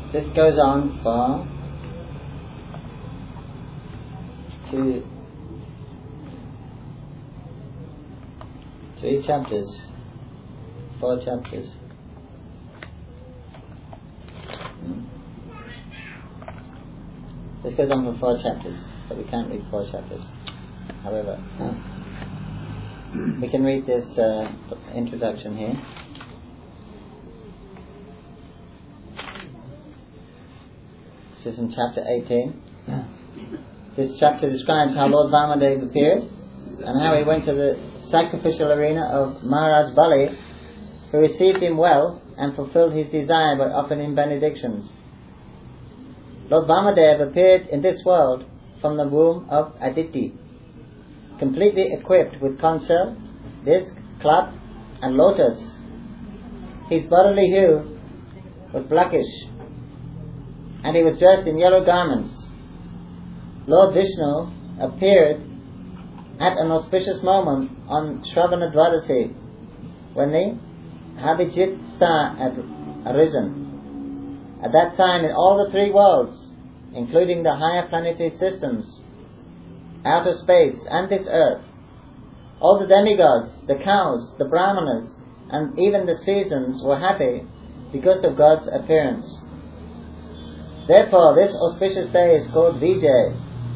This goes on for 3 chapters, 4 chapters. This goes on for 4 chapters, so we can't read 4 chapters. However, we can read this introduction here. This is in chapter 18. This chapter describes how Lord Vamadeva appeared and how he went to the sacrificial arena of Maharaj Bali, who received him well and fulfilled his desire by offering him benedictions. Lord Vamadeva appeared in this world from the womb of Aditi, completely equipped with concha, disc, club and lotus. His bodily hue was blackish, and he was dressed in yellow garments. Lord Vishnu appeared at an auspicious moment on Shravana Dwadasi, when the Abhijit star had arisen. At that time, in all the 3 worlds, including the higher planetary systems, outer space and this earth, all the demigods, the cows, the brahmanas, and even the seasons were happy because of God's appearance. Therefore, this auspicious day is called Vijay,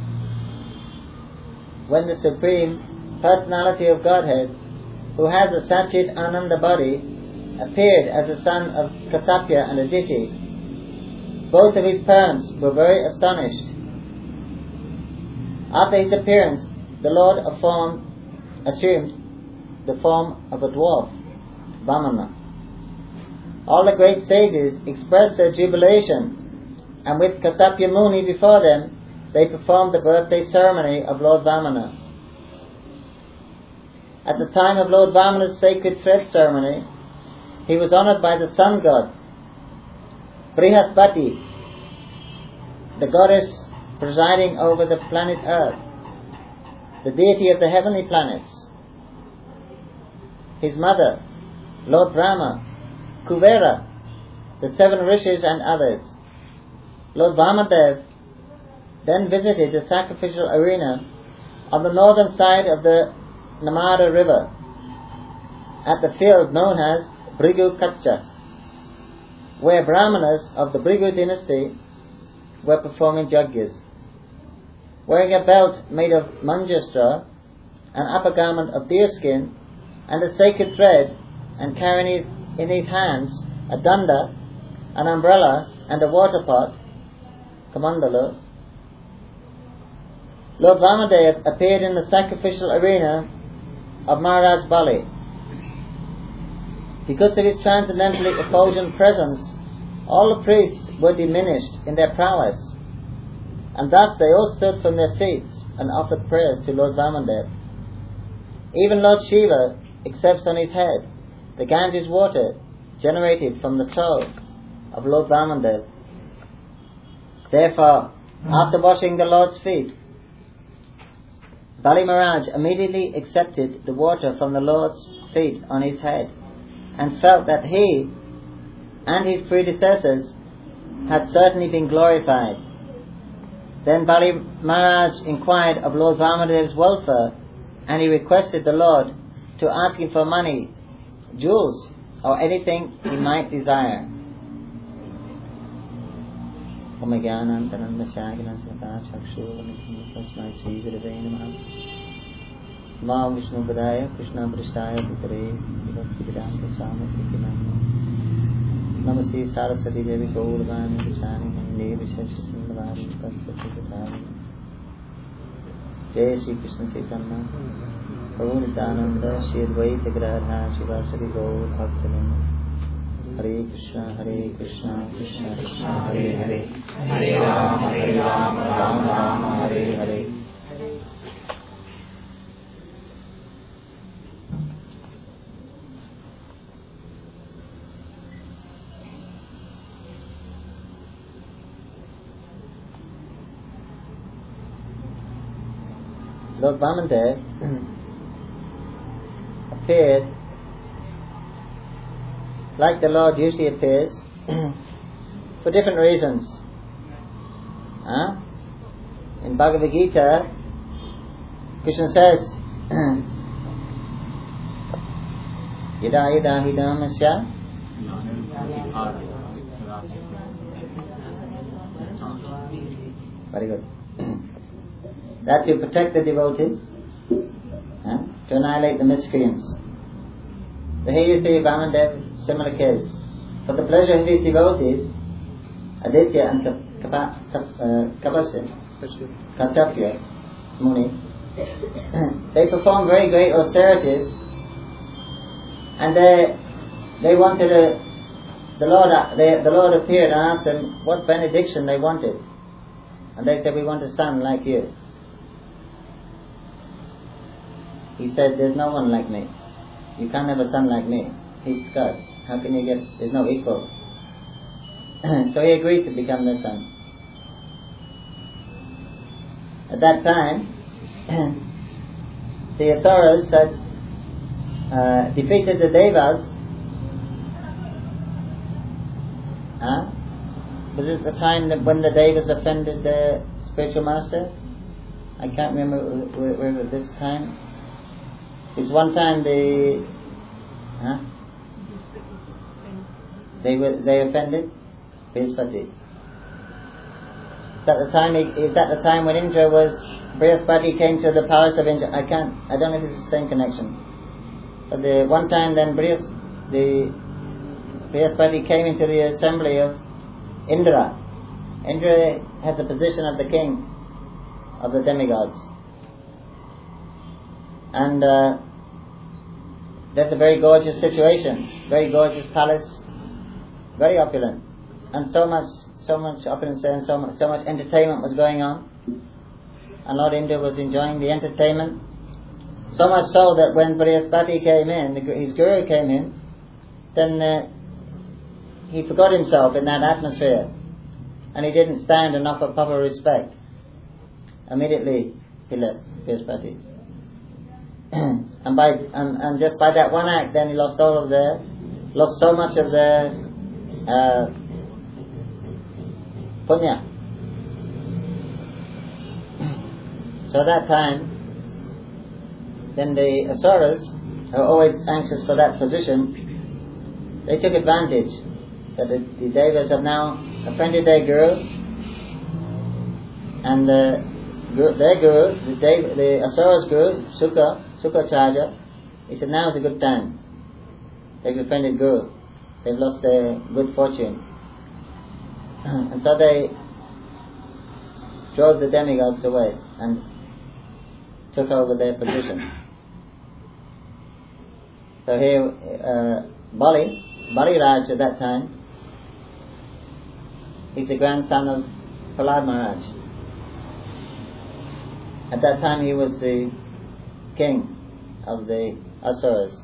when the Supreme Personality of Godhead, who has a Satchit Ananda body, appeared as the son of Kasapya and Aditi. Both of his parents were very astonished. After his appearance, the Lord assumed the form of a dwarf, Vamana. All the great sages expressed their jubilation, and with Kasapya Muni before them, they performed the birthday ceremony of Lord Vamana. At the time of Lord Vamana's sacred thread ceremony, he was honoured by the sun god, Brihaspati, the goddess presiding over the planet Earth, the deity of the heavenly planets. His mother, Lord Brahma, Kuvera, the 7 rishis and others. Lord Vamadev then visited the sacrificial arena on the northern side of the Narmada river, at the field known as Bhrigu Kacha, where Brahmanas of the Bhrigu dynasty were performing yajnas. Wearing a belt made of manjastra, an upper garment of deerskin, and a sacred thread, and carrying in his hands a danda, an umbrella, and a water pot, Kamandala, Lord Vamadeva appeared in the sacrificial arena of Maharaj Bali. Because of his transcendently effulgent presence, all the priests were diminished in their prowess, and thus they all stood from their seats and offered prayers to Lord Vamadeva. Even Lord Shiva accepts on his head the Ganges water generated from the toe of Lord Vamadeva. Therefore, after washing the Lord's feet, Bali Maharaj immediately accepted the water from the Lord's feet on his head, and felt that he and his predecessors had certainly been glorified. Then Bali Maharaj inquired of Lord Vamadeva's welfare, and he requested the Lord to ask him for money, jewels, or anything he might desire. Namo Vishnu Padaya Krishna Prasthaya Bhutare Vedanta Swami Namaste Saraswati Devi Gaurvani Vishani Mande Vishesha Sindhavari Pasthati Satari Jai Shri Krishna Chaitanya Prabhu Nityananda Shri Advaita Grahadha Shivasari Gaur Bhaktivinoda Hare Krishna Krishna Krishna Hare Hare Hare Rama Rama Rama Hare Hare. Lord Vamadeva appeared like the Lord usually appears for different reasons. In Bhagavad Gita, Krishna says, Yada yada hidamasya very good. That to protect the devotees, to annihilate the miscreants. So here you see Vamandev, similar case. For the pleasure of his devotees, Aditya and Kasyapya Muni, they performed very great austerities, and they wanted the Lord appeared and asked them what benediction they wanted, and they said, we want a son like you. He said, there's no one like me. You can't have a son like me. He's God. How can you get? There's no equal. So he agreed to become their son. At that time, the Asuras had defeated the Devas. Was it the time that when the Devas offended the spiritual master? I can't remember whether this time. It's one time they offended Brihaspati. Is that the time when Indra was Brihaspati came to the palace of Indra? I don't know if it's the same connection. But the one time then Brihaspati came into the assembly of Indra. Indra had the position of the king of the demigods. And that's a very gorgeous situation, very gorgeous palace, very opulent, and so much opulence and so much entertainment was going on, and Lord Indra was enjoying the entertainment, so much so that when Brihaspati came in, his guru came in, then he forgot himself in that atmosphere, and he didn't stand and offer proper respect. Immediately he left Brihaspati. And just by that one act, then he lost so much of their punya. So at that time, then the Asuras, who are always anxious for that position, they took advantage that the Devas have now offended their guru, and their guru, the Asuras guru, Sukacharya, he said, now is a good time. They've offended Guru. They've lost their good fortune. And so they drove the demigods away and took over their position. So here, Bali Raj at that time, he's the grandson of Prahlad Maharaj. At that time he was the king of the Asuras.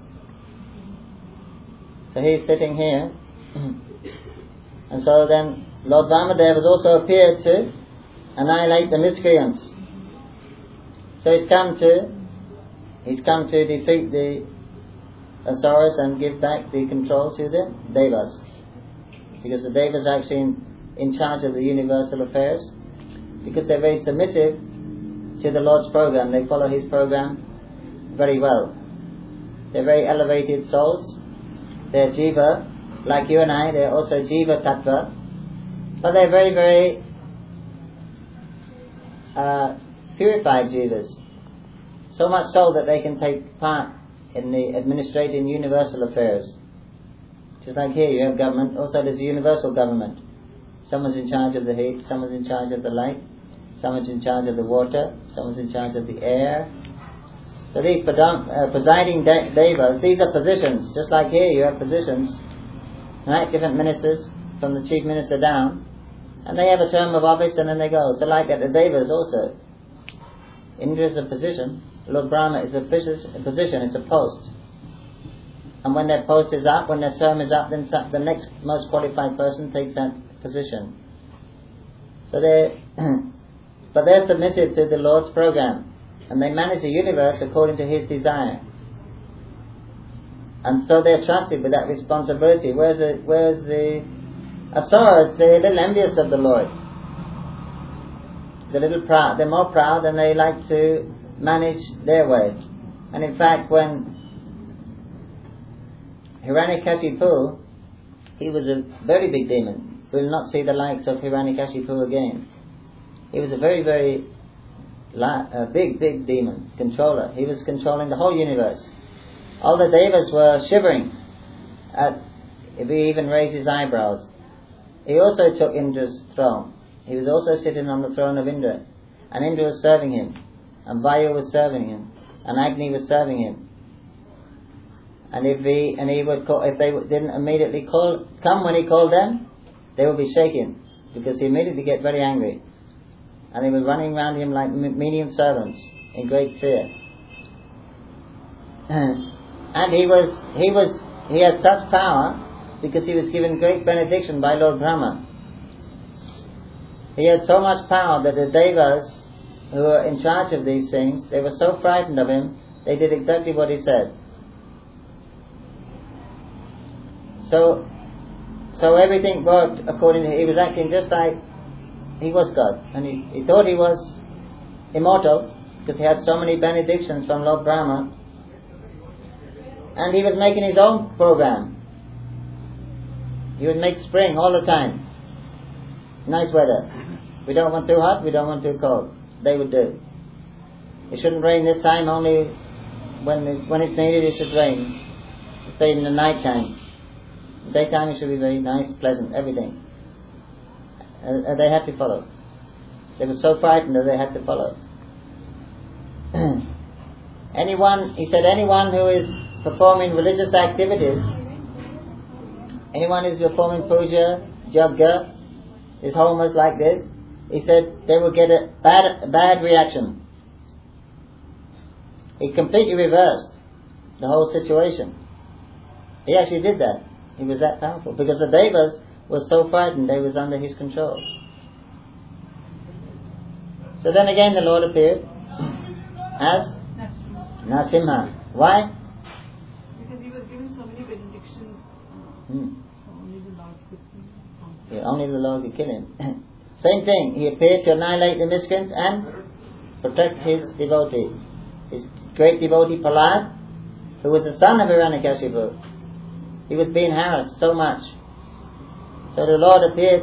So he's sitting here, and so then Lord Vamadeva has also appeared to annihilate the miscreants. So he's come to defeat the Asuras and give back the control to the Devas, because the Devas are actually in charge of the universal affairs, because they're very submissive to the Lord's program. They follow His program very well. They're very elevated souls. They're jiva, like you and I. They're also jiva tattva, but they're very, very purified jivas. So much so that they can take part in the administrating universal affairs. Just like here, you have government. Also, there's a universal government. Someone's in charge of the heat. Someone's in charge of the light. Someone's in charge of the water. Someone's in charge of the air. So these presiding devas, these are positions. Just like here, you have positions, right? Different ministers, from the chief minister down, and they have a term of office and then they go. So like at the devas also, Indra is a position, Lord Brahma is a position, it's a post. And when their post is up, when their term is up, then the next most qualified person takes that position. So but they're submissive to the Lord's program, and they manage the universe according to His desire. And so they're trusted with that responsibility. Whereas the Asuras, they're a little envious of the Lord. They're a little proud. They're more proud and they like to manage their way. And in fact, when Hiranyakashipu, he was a very big demon. We'll not see the likes of Hiranyakashipu again. He was a very, very big demon, controller. He was controlling the whole universe. All the devas were shivering if he even raised his eyebrows. He also took Indra's throne. He was also sitting on the throne of Indra. And Indra was serving him. And Vayu was serving him. And Agni was serving him. And if they didn't immediately come when he called them, they would be shaken, because he immediately get very angry. And they were running around him like menial servants in great fear. And he had such power because he was given great benediction by Lord Brahma. He had so much power that the devas who were in charge of these things, they were so frightened of him, they did exactly what he said. So everything worked according to, he was acting just like he was God. And he thought he was immortal because he had so many benedictions from Lord Brahma. And he was making his own program. He would make spring all the time. Nice weather. We don't want too hot, we don't want too cold. They would do. It shouldn't rain this time, only when it's needed it should rain. Say in the night time. Daytime it should be very nice, pleasant, everything. They had to follow. They were so frightened that they had to follow. He said anyone who is performing religious activities, anyone who is performing puja, yajna, his home was like this, he said they will get a bad reaction. He completely reversed the whole situation. He actually did that. He was that powerful. Because the devas were so frightened, they was under his control. So then again the Lord appeared as Narasimha. Why? Because he was given so many benedictions. So only the Lord could kill him. Yeah, only the Lord could kill him. Same thing. He appeared to annihilate the miscreants and protect his devotee. His great devotee Prahlad, who was the son of Hiranyakashipu. He was being harassed so much. So the Lord appeared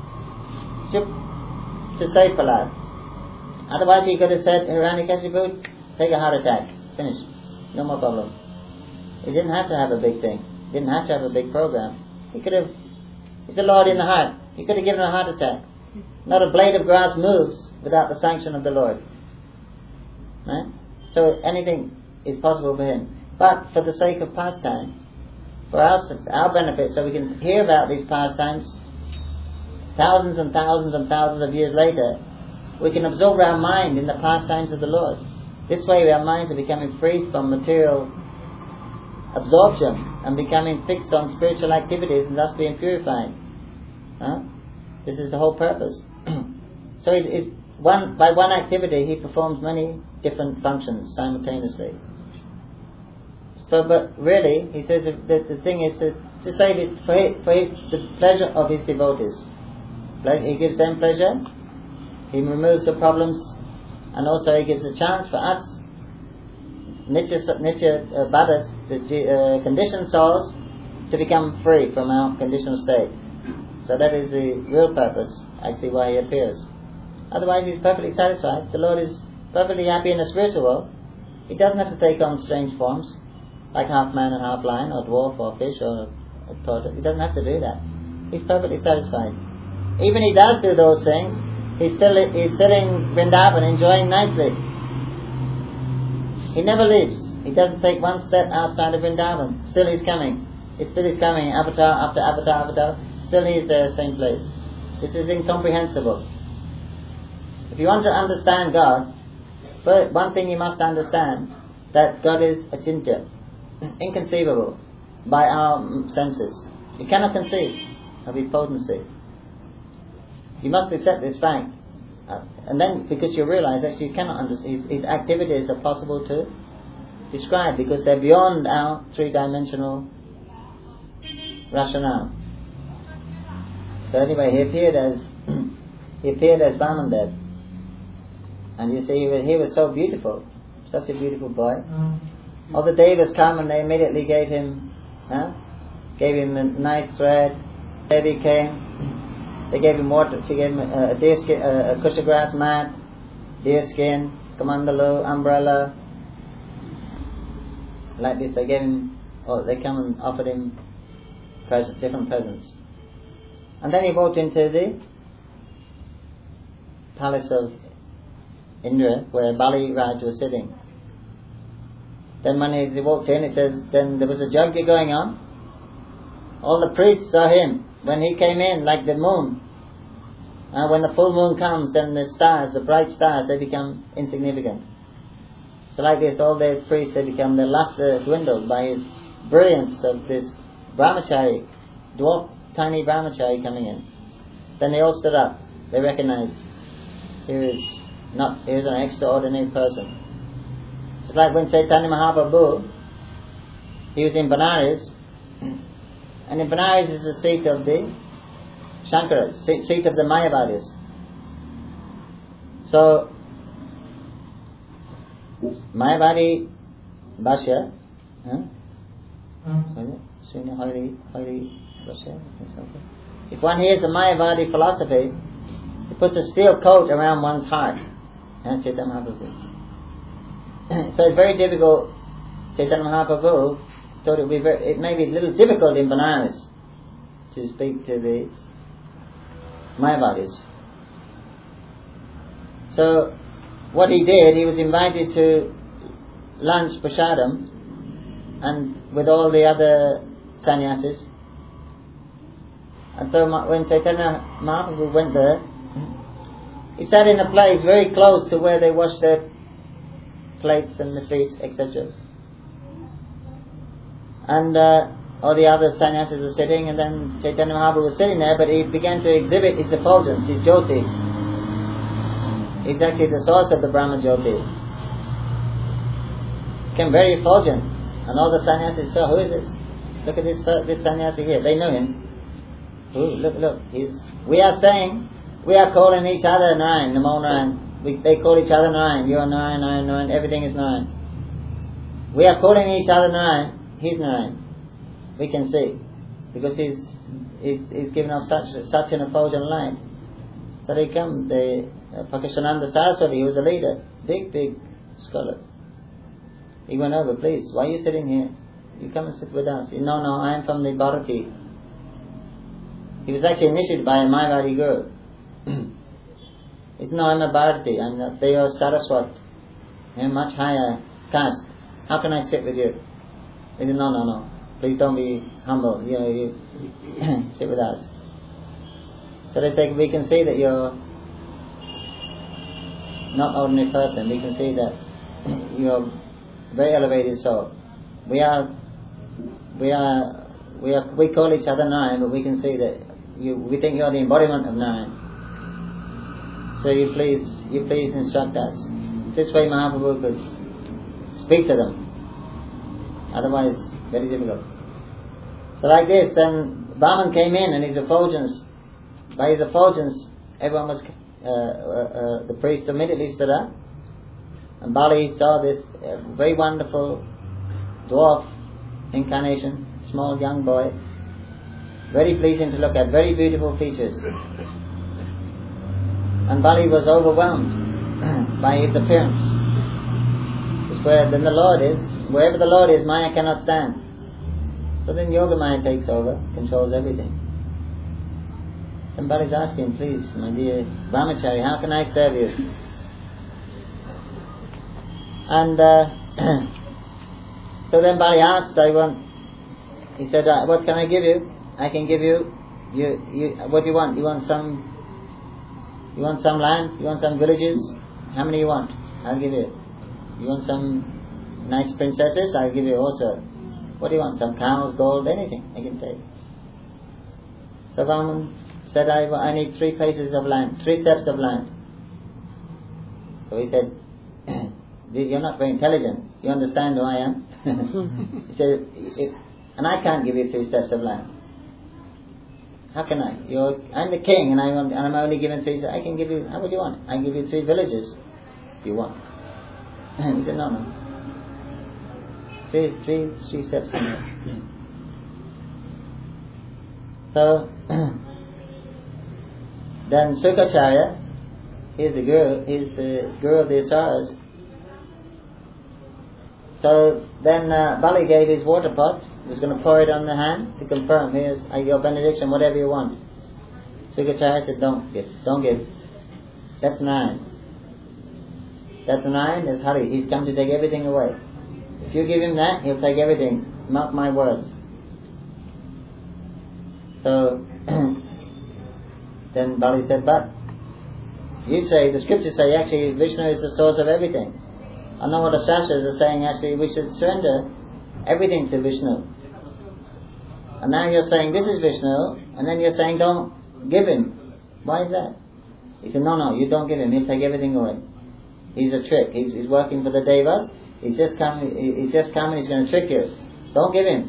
to save Prahlad. Otherwise he could have said, Hiranyakashipu, take a heart attack. Finish. No more problem. He didn't have to have a big thing. He didn't have to have a big program. He's the Lord in the heart. He could have given a heart attack. Not a blade of grass moves without the sanction of the Lord. Right? So anything is possible for him. But for the sake of pastime, for our benefit, so we can hear about these pastimes thousands and thousands and thousands of years later, we can absorb our mind in the pastimes of the Lord. This way our minds are becoming free from material absorption and becoming fixed on spiritual activities and thus being purified. This is the whole purpose. So by one activity he performs many different functions simultaneously. So, but really, he says that the thing is to save it for the pleasure of his devotees. He gives them pleasure, he removes the problems, and also he gives a chance for us, Nitya Bhadas, the conditioned souls, to become free from our conditioned state. So that is the real purpose, actually, why he appears. Otherwise he's perfectly satisfied. The Lord is perfectly happy in the spiritual world. He doesn't have to take on strange forms, like half man and half lion, or dwarf, or fish, or a tortoise. He doesn't have to do that. He's perfectly satisfied. Even he does do those things, he's still in Vrindavan enjoying nicely. He never leaves. He doesn't take one step outside of Vrindavan. Still he's coming. Still he's coming, avatar after avatar. Still he's there, same place. This is incomprehensible. If you want to understand God, first, one thing you must understand, that God is achintya, inconceivable by our senses. You cannot conceive of his potency. You must accept this fact. And then, because you realize that you cannot understand, his activities are possible to describe because they're beyond our three-dimensional rationale. So anyway, he appeared as Vamandev. And you see, he was so beautiful, such a beautiful boy. All the Devas come and they immediately gave him a nice thread. Devi came, they gave him water, she gave him a deer skin, a kusha grass mat, deer skin, kamandalu, umbrella. Like this, they gave him, they come and offered him different presents. And then he walked into the palace of Indra, where Bali Raj was sitting. Then when he walked in, it says, then there was a yajna going on. All the priests saw him. When he came in, like the moon. When the full moon comes, then the stars, the bright stars, they become insignificant. So like this, all the priests, they become, their luster dwindled by his brilliance of this brahmachari, dwarf, tiny brahmachari coming in. Then they all stood up. They recognized he was an extraordinary person. It's like when Chaitanya Mahaprabhu, he was in Benares, and in Benares is the seat of the Shankaras, seat of the Mayavadis. So, Mayavadi Bhashya, if one hears the Mayavadi philosophy, it puts a steel coat around one's heart. Chaitanya Mahaprabhu says. So it's very difficult. Chaitanya Mahaprabhu thought it may be a little difficult in Benares to speak to the Mayavadis. So what he did, he was invited to lunch prasadam and with all the other sannyasis. And so when Chaitanya Mahaprabhu went there, he sat in a place very close to where they wash their plates and the feet, etc. And all the other sannyasis were sitting, and then Chaitanya Mahaprabhu was sitting there, but he began to exhibit his effulgence, his jyoti. He's actually the source of the Brahma Jyoti. Became very effulgent, and all the sannyasis saw, who is this? Look at this sannyasi here. They knew him. Ooh, look, we are calling each other Narayan, Namo Narayan. They call each other Narayan. You are Narayan, Narayan, Narayan. Everything is Narayan. We are calling each other Narayan. He's Narayan. We can see, because he's given off such an effulgent light. So they come. Prakashananda Saraswati, he was a leader, big scholar. He went over, please, why are you sitting here? You come and sit with us. No, I am from the Bharati. He was actually initiated by a Mayavadi guru. No, I'm a Bharati. They are Saraswat. They're much higher caste. How can I sit with you? He said, no. Please don't be humble. You sit with us. So they say, we can see that you're not ordinary person. We can see that you're very elevated soul. We call each other Narayan, but we can see that we think you're the embodiment of Narayan. So you please instruct us. This way Mahaprabhu could speak to them. Otherwise, very difficult. So like this, then Vaman came in, and by his effulgence, everyone was, the priest immediately stood up, and Bali saw this very wonderful dwarf incarnation, small young boy, very pleasing to look at, very beautiful features. And Bali was overwhelmed by his appearance. It's wherever the Lord is, Maya cannot stand. So then Yoga Maya takes over, controls everything. Somebody's asking, please, my dear Brahmachari, how can I serve you? And so then Bali asked, he said, what can I give you? I can give you, what do you want? You want some land? You want some villages? How many you want? I'll give you. You want some nice princesses? I'll give you also. What do you want? Some cows, gold, anything I can take. So Vaman said, I need 3 places of land, 3 steps of land. So he said, you're not very intelligent. You understand who I am? He said, and I can't give you 3 steps of land. How can I? I'm the king, and I'm only given 3. I can give you. How would you want? I can give you 3 villages, if you want. He said, no. 3 steps from there. So then Sukacharya, he's the guru of the Asaras. So then Bali gave his water pot. He was going to pour it on the hand to confirm, here's your benediction, whatever you want. Sukacharya said, don't give. That's Narayan. That's Narayan, that's Hari. He's come to take everything away. If you give him that, he'll take everything. Mark my words. So then Bali said, but you say, the scriptures say actually Vishnu is the source of everything. I know what the Shastras are saying, actually we should surrender everything to Vishnu. And now you're saying this is Vishnu, and then you're saying don't give him. Why is that? He said, no, you don't give him, he'll take everything away. He's a trick, he's working for the Devas, he's just come and he's going to trick you. Don't give him.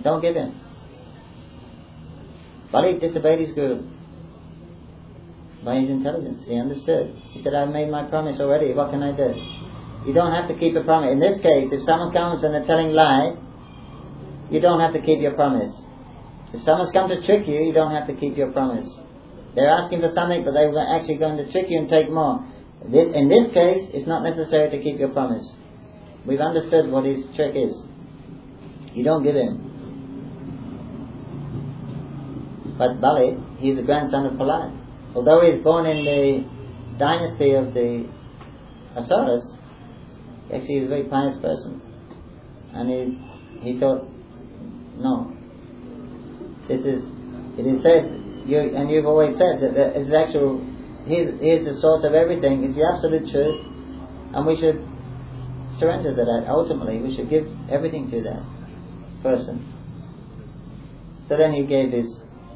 Bali disobeyed his guru. By his intelligence, he understood. He said, I've made my promise already, what can I do? You don't have to keep a promise. In this case, if someone comes and they're telling lie, you don't have to keep your promise. If someone's come to trick you, you don't have to keep your promise. They're asking for something, but they're actually going to trick you and take more. In this case, it's not necessary to keep your promise. We've understood what his trick is. You don't give in. But Bali, he's the grandson of Prahlad. Although he's born in the dynasty of the Asuras, actually he's a very pious person. And he thought, no, it is said, and you've always said that it's actual, he is the source of everything, it's the absolute truth, and we should surrender to that. Ultimately, we should give everything to that person. So then he gave his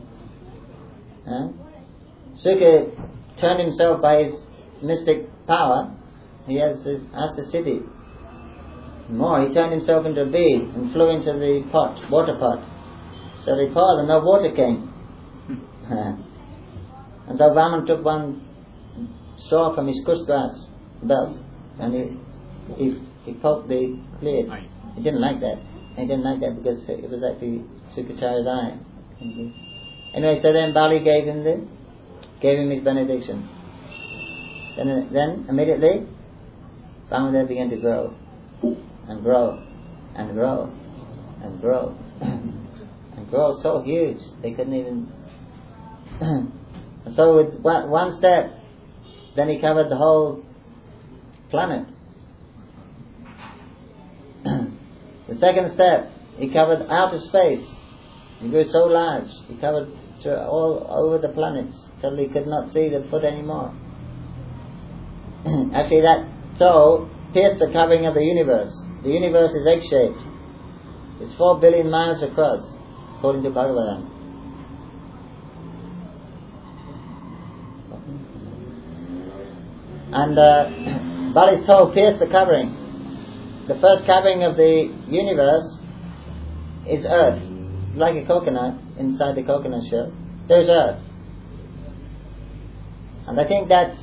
Suka turned himself by his mystic power. He has the city. More, he turned himself into a bee and flew into the water pot. So they poured and no water came. And so Vaman took one straw from his kush grass belt and he poked the clear. He didn't like that. He didn't like that because it was actually Sukacharya's eye. Anyway, so then Bali gave him his benediction. Then immediately, Vamadeva began to grow, and grow, and grow, and grow, and grow so huge they couldn't even. And so with one step, then he covered the whole planet. The second step, he covered outer space. He grew so large, he covered all over the planets till he could not see the foot anymore. Actually, that toe pierced the covering of the universe. The universe is egg-shaped. It's 4 billion miles across, according to Bhagavatam. And Bali's toe pierced the covering. The first covering of the universe is earth. Like a coconut, inside the coconut shell, there's earth. And I think that's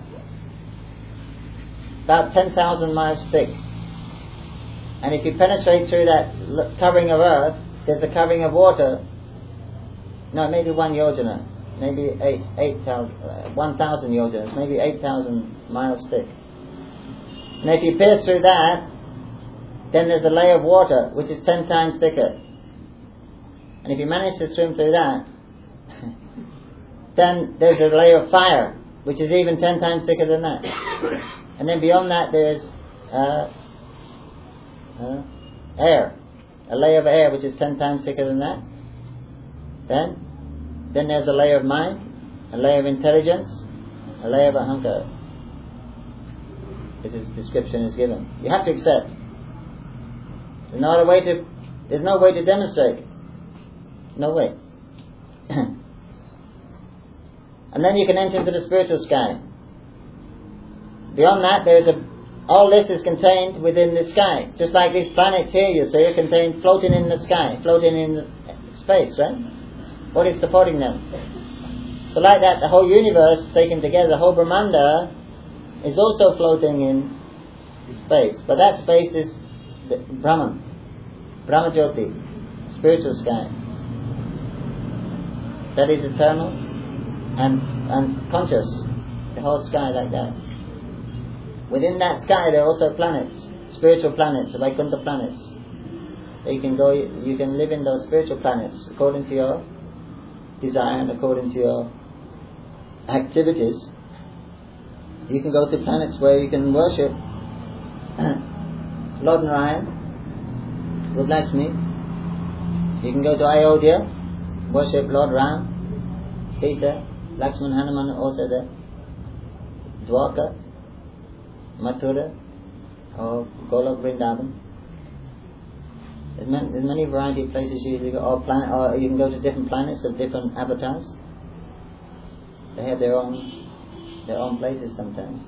about 10,000 miles thick. And if you penetrate through that covering of earth, there's a covering of water. No, maybe 1 yojana, maybe 1,000 yojanas, maybe 8,000 miles thick. And if you pierce through that, then there's a layer of water which is 10 times thicker. And if you manage to swim through that, then there's a layer of fire, which is even 10 times thicker than that. And then beyond that there's air, a layer of air which is 10 times thicker than that. Then there's a layer of mind, a layer of intelligence, a layer of ahankara. This description is given. You have to accept. There's no way to demonstrate. No way. And then you can enter into the spiritual sky. Beyond that, all this is contained within the sky. Just like these planets here, you see, are contained floating in the sky, floating in space, right? What is supporting them? So like that, the whole universe taken together, the whole Brahmanda, is also floating in space. But that space is the Brahman, Brahmajyoti, spiritual sky. That is eternal and conscious. The whole sky like that. Within that sky there are also planets, spiritual planets, Vaikuntha planets. You can live in those spiritual planets according to your desire and according to your activities. You can go to planets where you can worship Lord Narayan with Lakshmi. You can go to Ayodhya, worship Lord Ram, Sita, Lakshman, Hanuman are also there. Dwarka, Mathura, or Golok, Vrindavan. There's many variety of places you can go, or you can go to different planets of different avatars. They have their own places sometimes.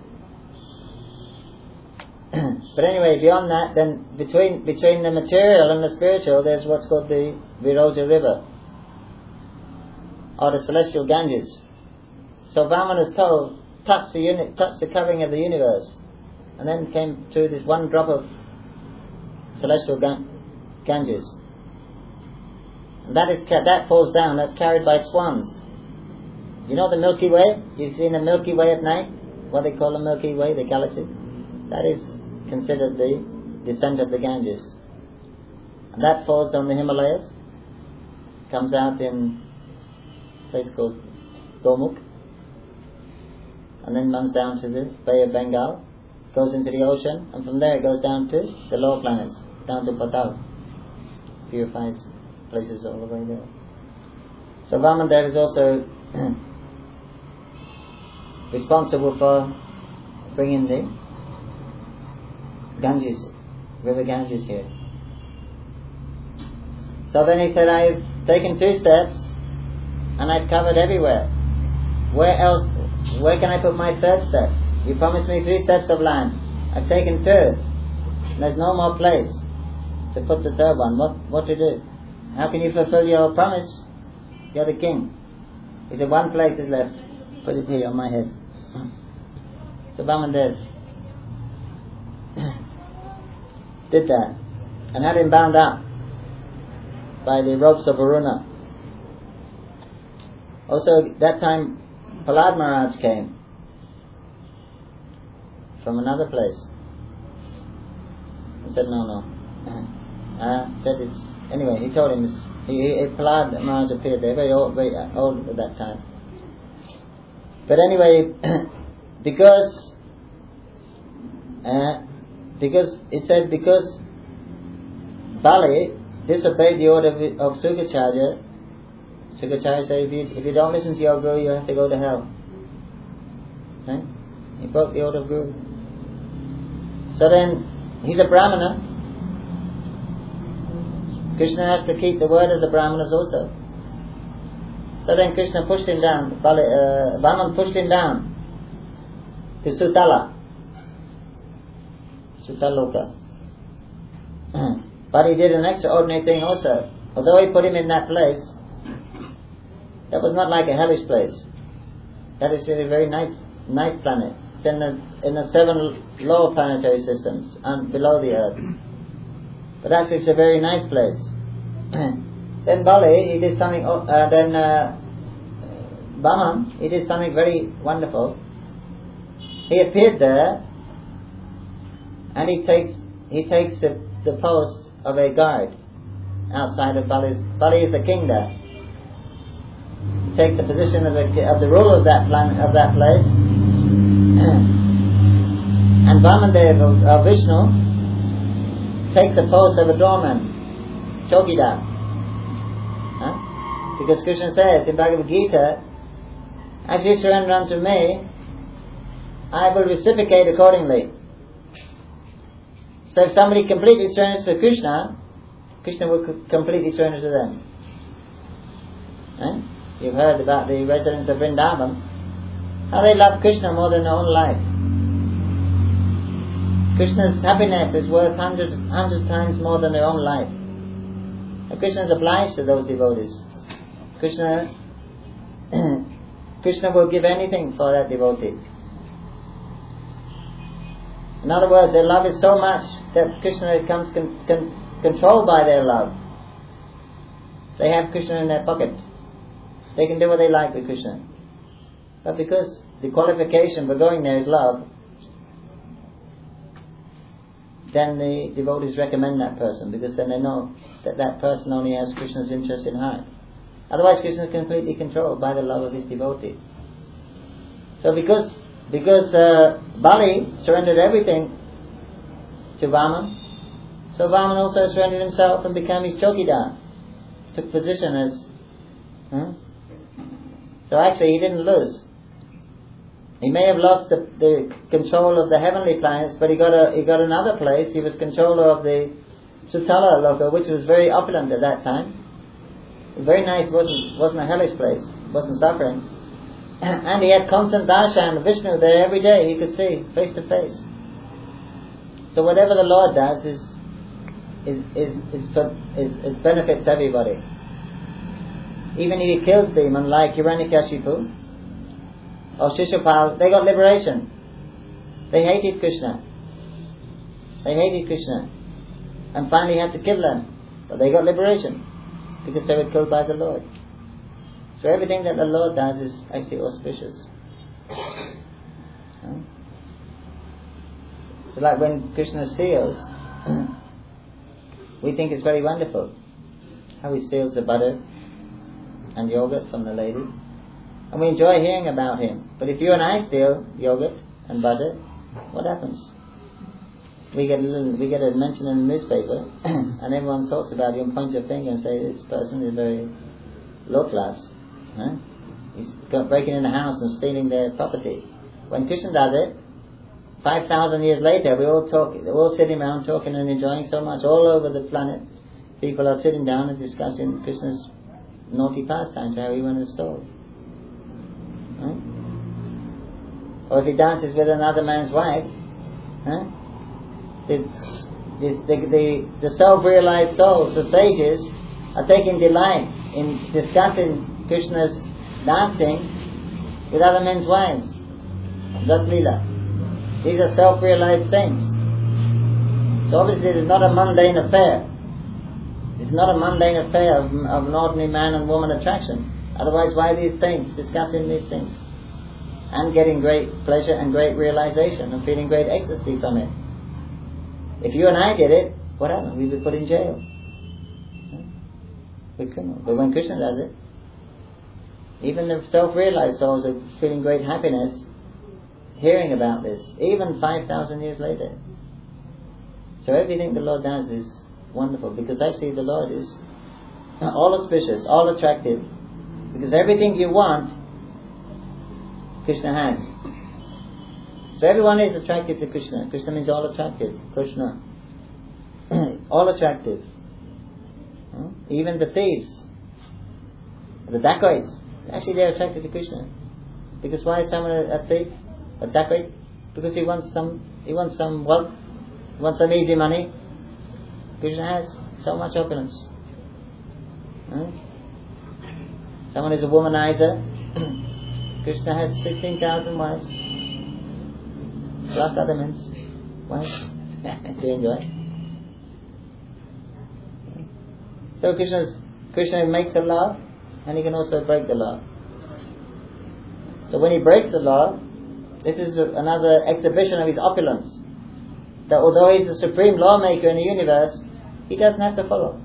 But anyway, beyond that, then between the material and the spiritual, there's what's called the Viroja river, or the celestial Ganges. So Vamana is told, touch the covering of the universe, and then came through this one drop of celestial Ganges, and that falls down. That's carried by swans. You know the Milky Way? You've seen the Milky Way at night? What they call the Milky Way, the galaxy? That is considered the descent of the Ganges. And that falls on the Himalayas, comes out in a place called Gomukh, and then runs down to the Bay of Bengal, goes into the ocean, and from there it goes down to the lower planets, down to Patal. Purifies places all the way there. So Vamandev is also responsible for bringing the Ganges, river Ganges here. So then he said, I've taken 2 steps and I've covered everywhere. Where can I put my 3rd step? You promised me 3 steps of land. I've taken 2. And there's no more place to put the 3rd one. What to do? How can you fulfill your promise? You're the king. He said, 1 place is left. Put it here on my head. So Vamandev did that and had him bound up by the ropes of Varuna. Also that time Prahlad Maharaj came from another place and said no. Anyway, he told him, Prahlad Maharaj appeared there, very old at that time. But anyway, because it said, because Bali disobeyed the order of Sukacharya said, if you don't listen to your Guru, you have to go to hell. Right? He broke the order of Guru. So then, he's a Brahmana. Krishna has to keep the word of the Brahmanas also. So then Krishna pushed him down, Vaman pushed him down to Sutala. Sutaloka. But he did an extraordinary thing also. Although he put him in that place, that was not like a hellish place. That is a very nice planet. It's in the 7 lower planetary systems and below the earth. But actually it's a very nice place. Then Bali, he did something. Vaman, he did something very wonderful. He appeared there, and he takes the post of a guard outside of Bali's. Bali is the king there. He takes the position of the ruler of that place, and Vamandev of Vishnu takes the post of a doorman, Chokidar. Because Krishna says in Bhagavad Gita, as you surrender unto me, I will reciprocate accordingly. So if somebody completely surrenders to Krishna, Krishna will completely surrender to them. You've heard about the residents of Vrindavan, how they love Krishna more than their own life. Krishna's happiness is worth hundreds times more than their own life. And Krishna is obliged to those devotees. Krishna Krishna will give anything for that devotee. In other words, their love is so much that Krishna becomes controlled by their love. They have Krishna in their pocket. They can do what they like with Krishna. But because the qualification for going there is love, then the devotees recommend that person, because then they know that that person only has Krishna's interest in heart. Otherwise Krishna is completely controlled by the love of his devotee. So because Bali surrendered everything to Vaman, so Vaman also surrendered himself and became his chokidar, took position as... So actually he didn't lose. He may have lost the control of the heavenly planets, but he got another place. He was controller of the Sutala Loka, which was very opulent at that time. Very nice, wasn't a hellish place, wasn't suffering. And he had constant darshan of Vishnu there every day. He could see face to face. So whatever the Lord does is benefits everybody. Even if he kills demon like Hiranyakashipu or Shishupal, they got liberation. They hated Krishna. And finally he had to kill them. But they got liberation because they were killed by the Lord. So everything that the Lord does is actually auspicious. So like when Krishna steals, we think it's very wonderful how he steals the butter and yogurt from the ladies. And we enjoy hearing about him. But if you and I steal yogurt and butter, what happens? We get a mention in the newspaper and everyone talks about you and points your finger and say this person is very low class. He's breaking in the house and stealing their property. When Krishna does it, 5,000 years later, we're all sitting around talking and enjoying so much all over the planet. People are sitting down and discussing Krishna's naughty pastimes, how he went and stole. Or if he dances with another man's wife, the self-realized souls, the sages, are taking delight in discussing Krishna's dancing with other men's wives. That's Leela. These are self-realized saints. So obviously it is not a mundane affair. It's not a mundane affair of an ordinary man and woman attraction. Otherwise, why these saints discussing these things? And getting great pleasure and great realization and feeling great ecstasy from it. If you and I did it, what happened? We'd be put in jail. We're criminal. But when Krishna does it, even the self-realized souls are feeling great happiness hearing about this, even 5,000 years later. So everything the Lord does is wonderful, because actually the Lord is all auspicious, all attractive, because everything you want, Krishna has. So everyone is attracted to Krishna. Krishna means all attractive. Krishna. All attractive. Even the thieves, the dacoits, actually they're attracted to Krishna. Because why is someone a thief, a dacoit? Because he wants some wealth, he wants some easy money. Krishna has so much opulence. Someone is a womanizer. Krishna has 16,000 wives, plus other men's wives to enjoy. So Krishna makes a law, and he can also break the law. So when he breaks the law, this is another exhibition of his opulence. That although he's the supreme lawmaker in the universe, he doesn't have to follow.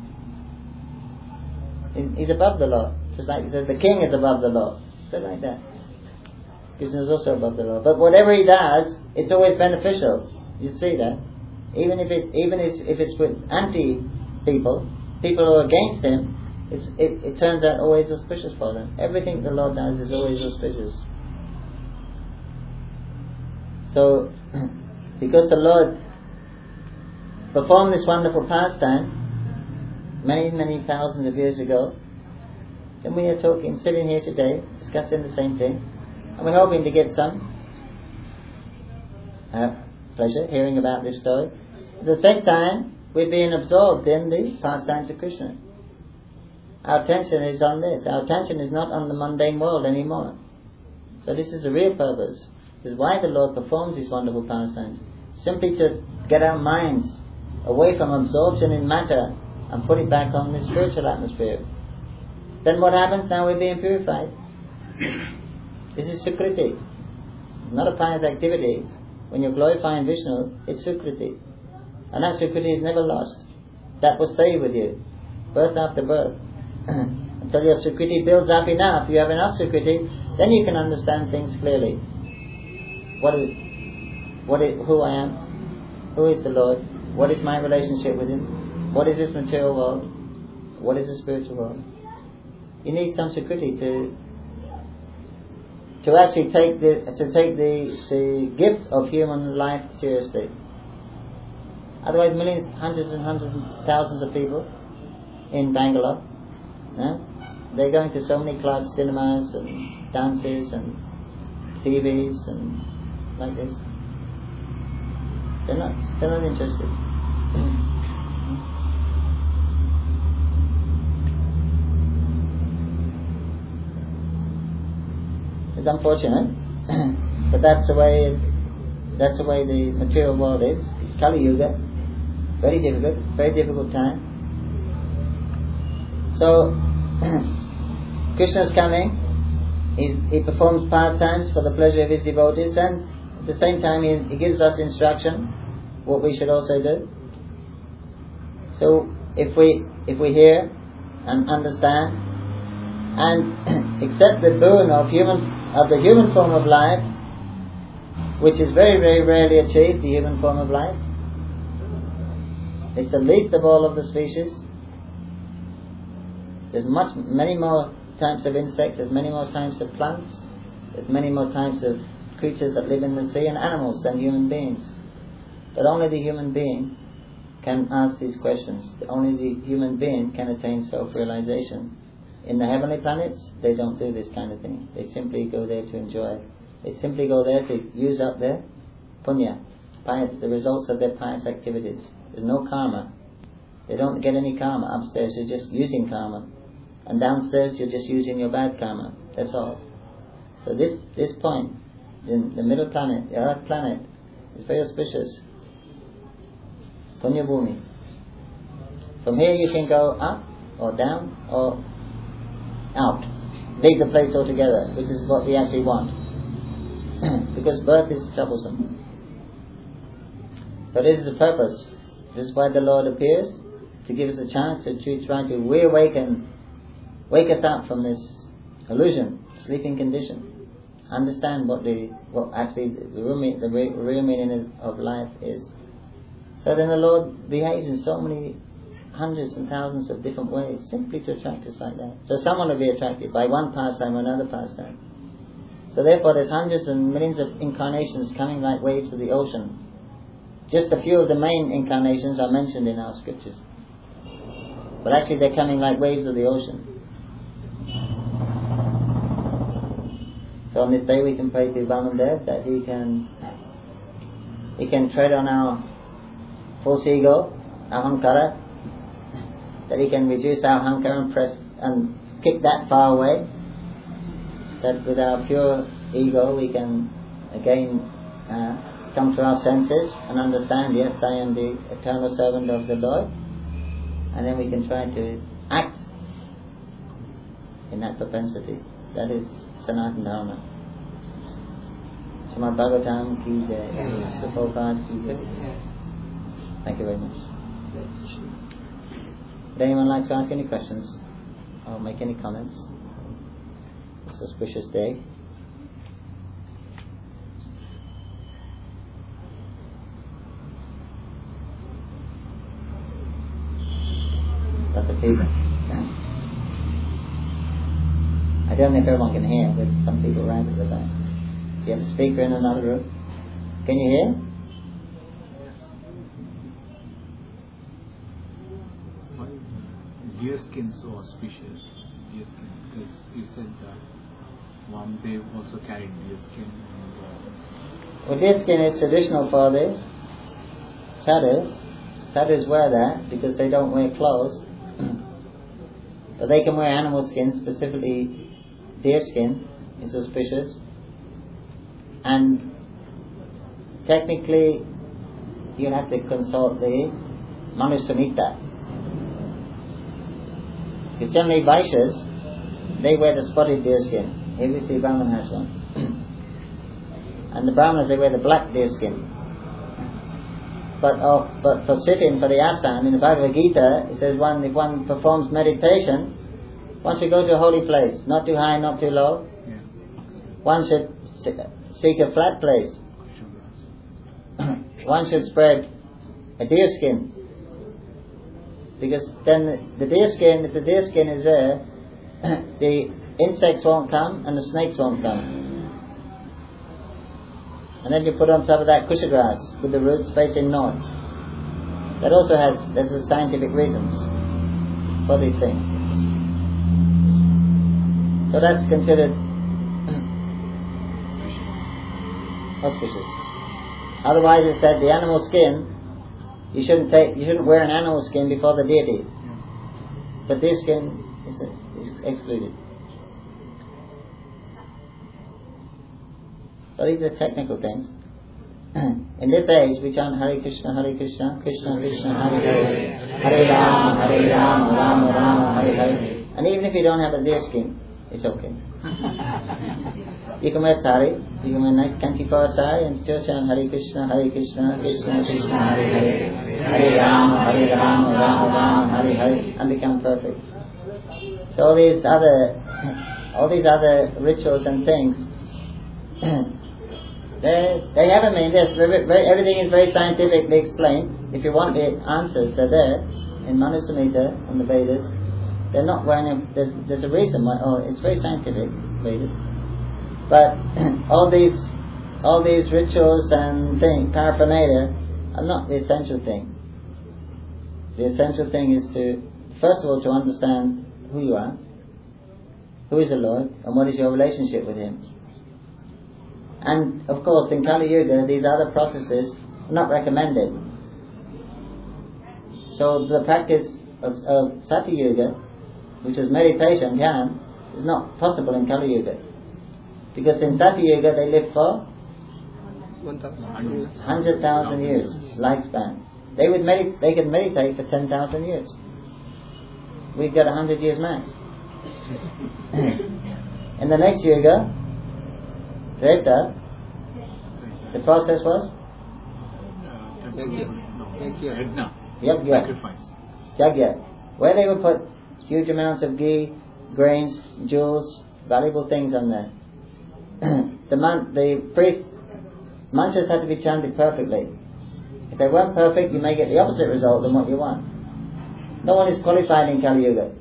He's above the law. Just like it says the king is above the law. So like that. Krishna is also above the law. But whatever he does, it's always beneficial. You see that? Even if it's with anti-people, people who are against him, it turns out always auspicious for them. Everything the Lord does is always auspicious. So, because the Lord performed this wonderful pastime many, many thousands of years ago, then we are sitting here today, discussing the same thing, and we're hoping to get some pleasure hearing about this story. At the same time, we're being absorbed in the pastimes of Krishna. our attention is on this. Our attention is not on the mundane world anymore. So this is the real purpose. This is why the Lord performs these wonderful pastimes. Simply to get our minds away from absorption in matter and put it back on the spiritual atmosphere. Then what happens? Now we're being purified. This is Sukriti. It's not a pious activity. When you're glorifying Vishnu, it's Sukriti. And that Sukriti is never lost. That will stay with you, birth after birth. Until your Sukriti builds up enough, you have enough Sukriti, then you can understand things clearly. Who I am, who is the Lord, what is my relationship with Him, what is this material world, what is the spiritual world. You need some Sukriti to actually take the gift of human life seriously. Otherwise, millions, hundreds and thousands of people in Bangalore, they're going to so many clubs, cinemas, and dances, and TVs, and like this. They're not interested. It's unfortunate, but that's the way the material world is. It's Kali Yuga, very difficult time. So Krishna's coming. He performs pastimes for the pleasure of his devotees, and at the same time he gives us instruction what we should also do. So if we hear and understand and accept the boon of the human form of life, which is very, very rarely achieved, the human form of life, it's the least of all of the species. There's many more types of insects, there's many more types of plants, there's many more types of creatures that live in the sea and animals than human beings. But only the human being can ask these questions. Only the human being can attain self-realization. In the heavenly planets, they don't do this kind of thing. They simply go there to enjoy. They simply go there to use up their punya, the results of their pious activities. There's no karma. They don't get any karma. Upstairs you're just using karma. And downstairs you're just using your bad karma. That's all. So this point, in the middle planet, the earth planet, is very auspicious. Punya Bhumi. From here you can go up or down or out. Leave the place altogether, which is what we actually want. Because birth is troublesome. So this is the purpose. This is why the Lord appears, to give us a chance to try to reawaken, wake us up from this illusion, sleeping condition. Understand what actually the real meaning of life is. So then the Lord behaves in so many hundreds and thousands of different ways, simply to attract us like that. So someone will be attracted by one pastime or another pastime. So therefore there's hundreds and millions of incarnations coming like waves of the ocean. Just a few of the main incarnations are mentioned in our scriptures. But actually they're coming like waves of the ocean. So on this day we can pray to Vamandev that he can tread on our false ego, our hankara, that he can reduce our hankara and press and kick that far away, that with our pure ego we can again come to our senses and understand, yes, I am the eternal servant of the Lord, and then we can try to act in that propensity. That is Sanatana Dharma. Srimad Bhagavatam ki jai, Srila Prabhupada ki jai. Thank you very much. Would anyone like to ask any questions or make any comments? This auspicious day. Dr. Peter. I don't know if everyone can hear, but some people right at the back. Do you have a speaker in another room? Can you hear? Deer skin so auspicious. Deer skin, because you said that Vamadev also carried deer skin. Well, deer skin is traditional for the sadhu. Sadhus wear that because they don't wear clothes. But they can wear animal skin, specifically deer skin is auspicious. And technically, you have to consult the Manu Samhita. Because generally Vaishyas, they wear the spotted deer skin. Here we see Brahman has one. And the Brahmanas, they wear the black deer skin. But for sitting, for the asana, in the Bhagavad Gita, it says if one performs meditation, one should go to a holy place, not too high, not too low. Yeah. One should seek a flat place. One should spread a deer skin. Because then the deer skin, if the deer skin is there, the insects won't come and the snakes won't come. And then you put on top of that kusha grass with the roots facing north. That also there's scientific reasons for these things. So that's considered auspicious. Otherwise, it said the animal skin, you shouldn't wear an animal skin before the deity. But deer skin is excluded. So these are technical things. In this age, we chant Hare Krishna, Krishna Krishna, Hare Hare, Hare Rama, Rama Rama, Hare Hare. And even if you don't have a deer skin, it's okay. You can wear sari, you can wear nice Kanchipura sari and still chant Hare Krishna, Krishna Krishna, Hare Hare, Hare Rama, Rama Rama, Hare Hare, and become perfect. So all these other rituals and things, they have a meaning. Everything is very scientifically explained. If you want the answers, they're there in Manu Samhita and the Vedas. They're not wearing there's a reason why. It's very scientific, Vedas. But all these rituals and paraphernalia are not the essential thing. The essential thing is to, first of all, to understand who you are, who is the Lord, and what is your relationship with Him. And of course, in Kali Yuga, these other processes are not recommended. So the practice of Sati Yuga, which is meditation, dhyan, is not possible in Kali Yuga. Because in Sati Yuga they live for 100,000 years lifespan. They could meditate for 10,000 years. We've got 100 years max. In the next Yuga, Treta, the process was Yajna, sacrifice. Yajna, where they would put huge amounts of ghee, grains, jewels, valuable things on there. The priest, mantras had to be chanted perfectly. If they weren't perfect, you may get the opposite result than what you want. No one is qualified in Kali Yuga.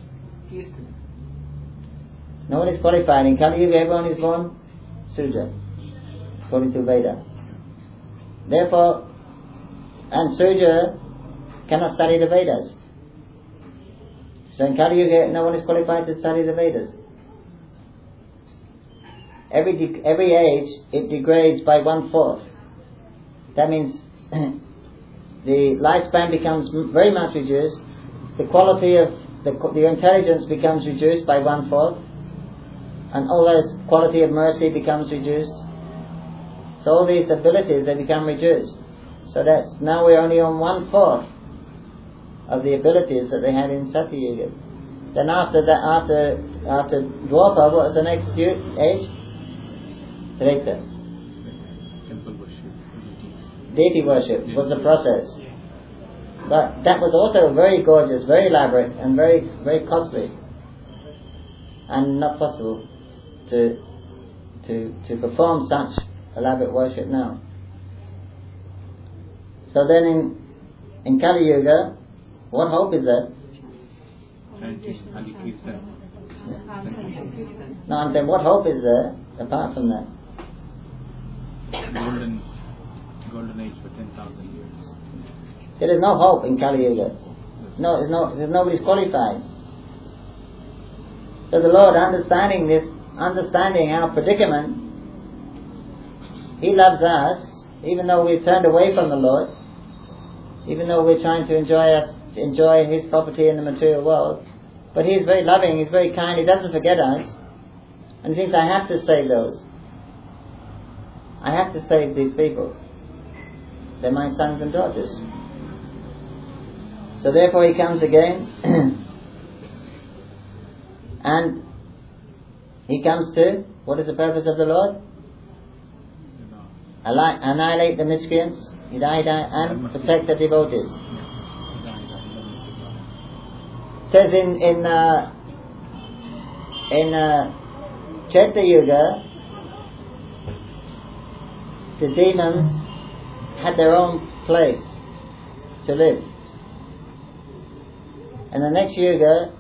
No one is qualified in Kali Yuga. Everyone is born Sudra, according to Veda. Therefore, and Sudra cannot study the Vedas. So in Kali Yuga, no one is qualified to study the Vedas. Every age, it degrades by 1/4. That means the lifespan becomes very much reduced. The quality of the intelligence becomes reduced by 1/4. And all those quality of mercy becomes reduced. So all these abilities, they become reduced. So that's, now we're only on 1/4 of the abilities that they had in Sati Yuga. Then after that, after Dwapara, what was the next age? Treta. Temple worship, Deity worship was the process. But that was also very gorgeous, very elaborate, and very, very costly. And not possible to perform such elaborate worship now. So then in Kali Yuga, what hope is there? No, I'm saying, what hope is there apart from that? Golden age for 10,000 years. There is no hope in Kali Yuga. There's nobody's qualified. So the Lord, understanding our predicament, He loves us, even though we've turned away from the Lord, even though we're trying to enjoy His property in the material world, But He is very loving, He's very kind, He doesn't forget us. And He thinks, I have to save those. I have to save these people. They're my sons and daughters. So therefore He comes again and He comes to, what is the purpose of the Lord? Annihilate the miscreants, and protect the devotees. It says in Treta Yuga, the demons had their own place to live. And the next Yuga,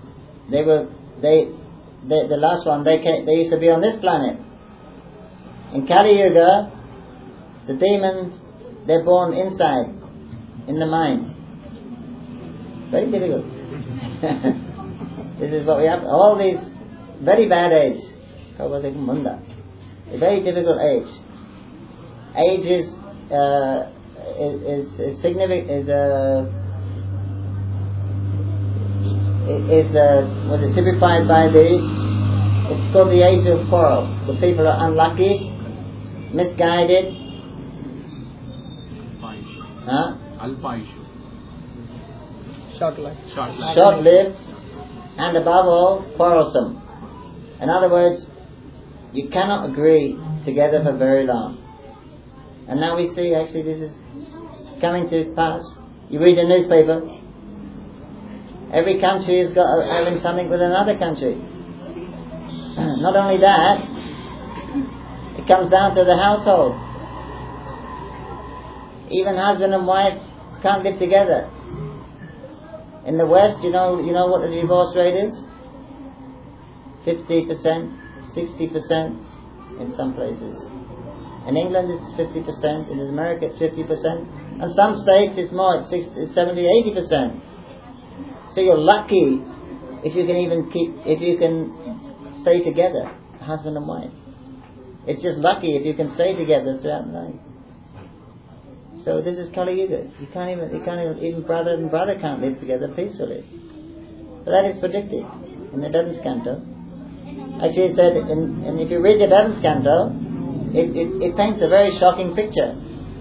the last one, they used to be on this planet. In Kali Yuga, the demons, they're born inside, in the mind. Very difficult. This is what we have. All these very bad age. A very difficult age. Age is significant. Was it typified by it's called the age of quarrel. The people are unlucky, misguided, short-lived, and above all, quarrelsome. In other words, you cannot agree together for very long. And now we see, actually, this is coming to pass. You read the newspaper, every country has got having something with another country. Not only that, it comes down to the household. Even husband and wife can't live together. In the West, you know what the divorce rate is? 50%, 60% in some places. In England it's 50%, in America it's 50%, and some states it's more, it's 70, 80%. So you're lucky if you can stay together, husband and wife. It's just lucky if you can stay together throughout life. So this is Kali Yuga. You can't even brother and brother can't live together peacefully. So that is predicted in the 11th canto. Actually, it said, and if you read the 11th canto, it paints a very shocking picture.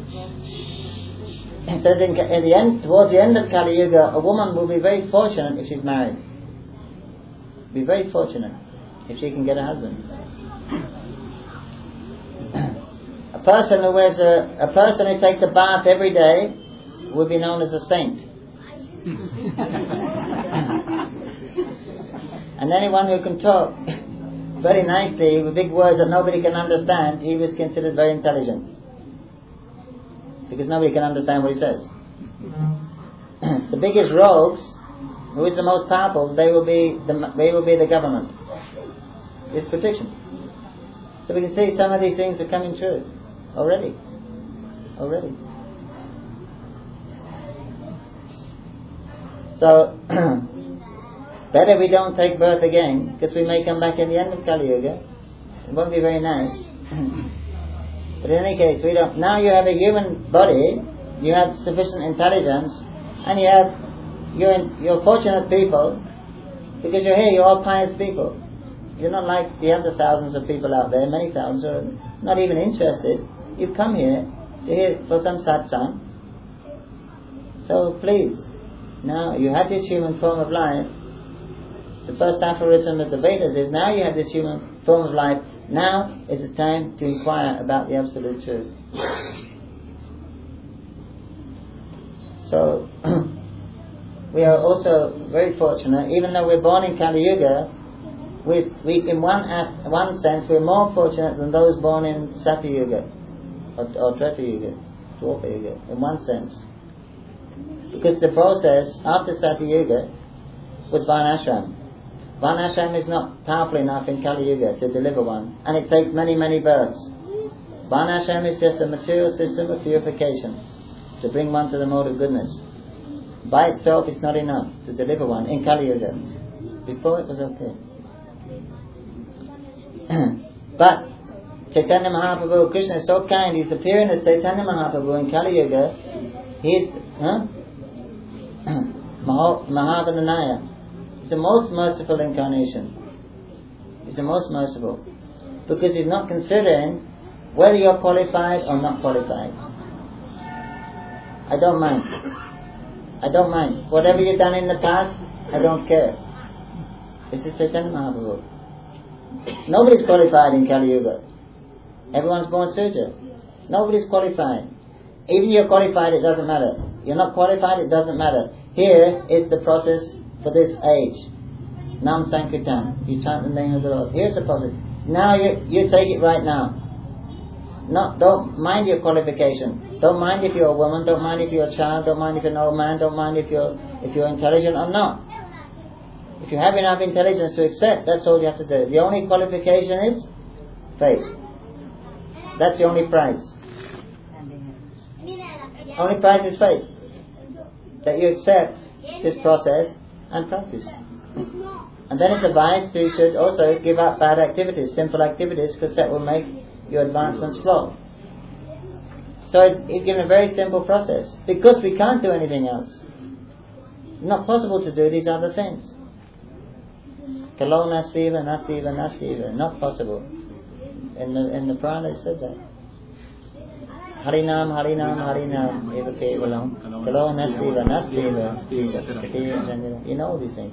It says towards the end of Kali Yuga, a woman will be very fortunate if she's married. Be very fortunate if she can get a husband. A person who takes a bath every day will be known as a saint. And anyone who can talk very nicely with big words that nobody can understand, he was considered very intelligent. Because nobody can understand what he says. The biggest rogues, who is the most powerful, they will be the government. It's prediction. So we can see some of these things are coming true already. So better we don't take birth again, because we may come back in the end of Kali Yuga. It won't be very nice. But in any case, we don't. Now you have a human body, you have sufficient intelligence, and you're fortunate people, because you're here, you're all pious people. You're not like the other thousands of people out there, many thousands who are not even interested. You've come here to hear for some satsang. So please, now you have this human form of life. The first aphorism of the Vedas is, now you have this human form of life, now is the time to inquire about the absolute truth. So, we are also very fortunate, even though we're born in Kali Yuga, we in one sense, we're more fortunate than those born in Satya Yuga, or Treta Yuga, Dwapara Yuga, in one sense. Because the process after Satya Yuga was Varnashram. Varnashram is not powerful enough in Kali Yuga to deliver one, and it takes many, many births. Varnashram is just a material system of purification to bring one to the mode of goodness. By itself it's not enough to deliver one in Kali Yuga. Before it was okay. But Chaitanya Mahaprabhu, Krishna is so kind, he's appearing as Chaitanya Mahaprabhu in Kali Yuga. He's Mahavananaya. It's the most merciful incarnation. It's the most merciful. Because he's not considering whether you're qualified or not qualified. I don't mind. I don't mind. Whatever you've done in the past, I don't care. This is Chaitanya Mahaprabhu. Nobody's qualified in Kali Yuga. Everyone's born Sudra. Nobody's qualified. Even you're qualified, it doesn't matter. You're not qualified, it doesn't matter. Here is the process for this age. Nam Sankirtan. You chant the name of the Lord. Here's the process. Now you take it right now. Don't mind your qualification. Don't mind if you're a woman. Don't mind if you're a child. Don't mind if you're an old man. Don't mind if you're intelligent or not. If you have enough intelligence to accept, that's all you have to do. The only qualification is faith. That's the only prize. Only prize is faith. That you accept this process and practice. And then it's advised you should also give up bad activities, simple activities, because that will make your advancement slow. So it's given a very simple process. Because we can't do anything else. It's not possible to do these other things. Kalo nastiva, nastiva, nastiva. Not possible. In the Purana it said that. Harinam, Harinam, Harinam, Eva Kevalam. Kalo nastiva, nastiva. You know all these things.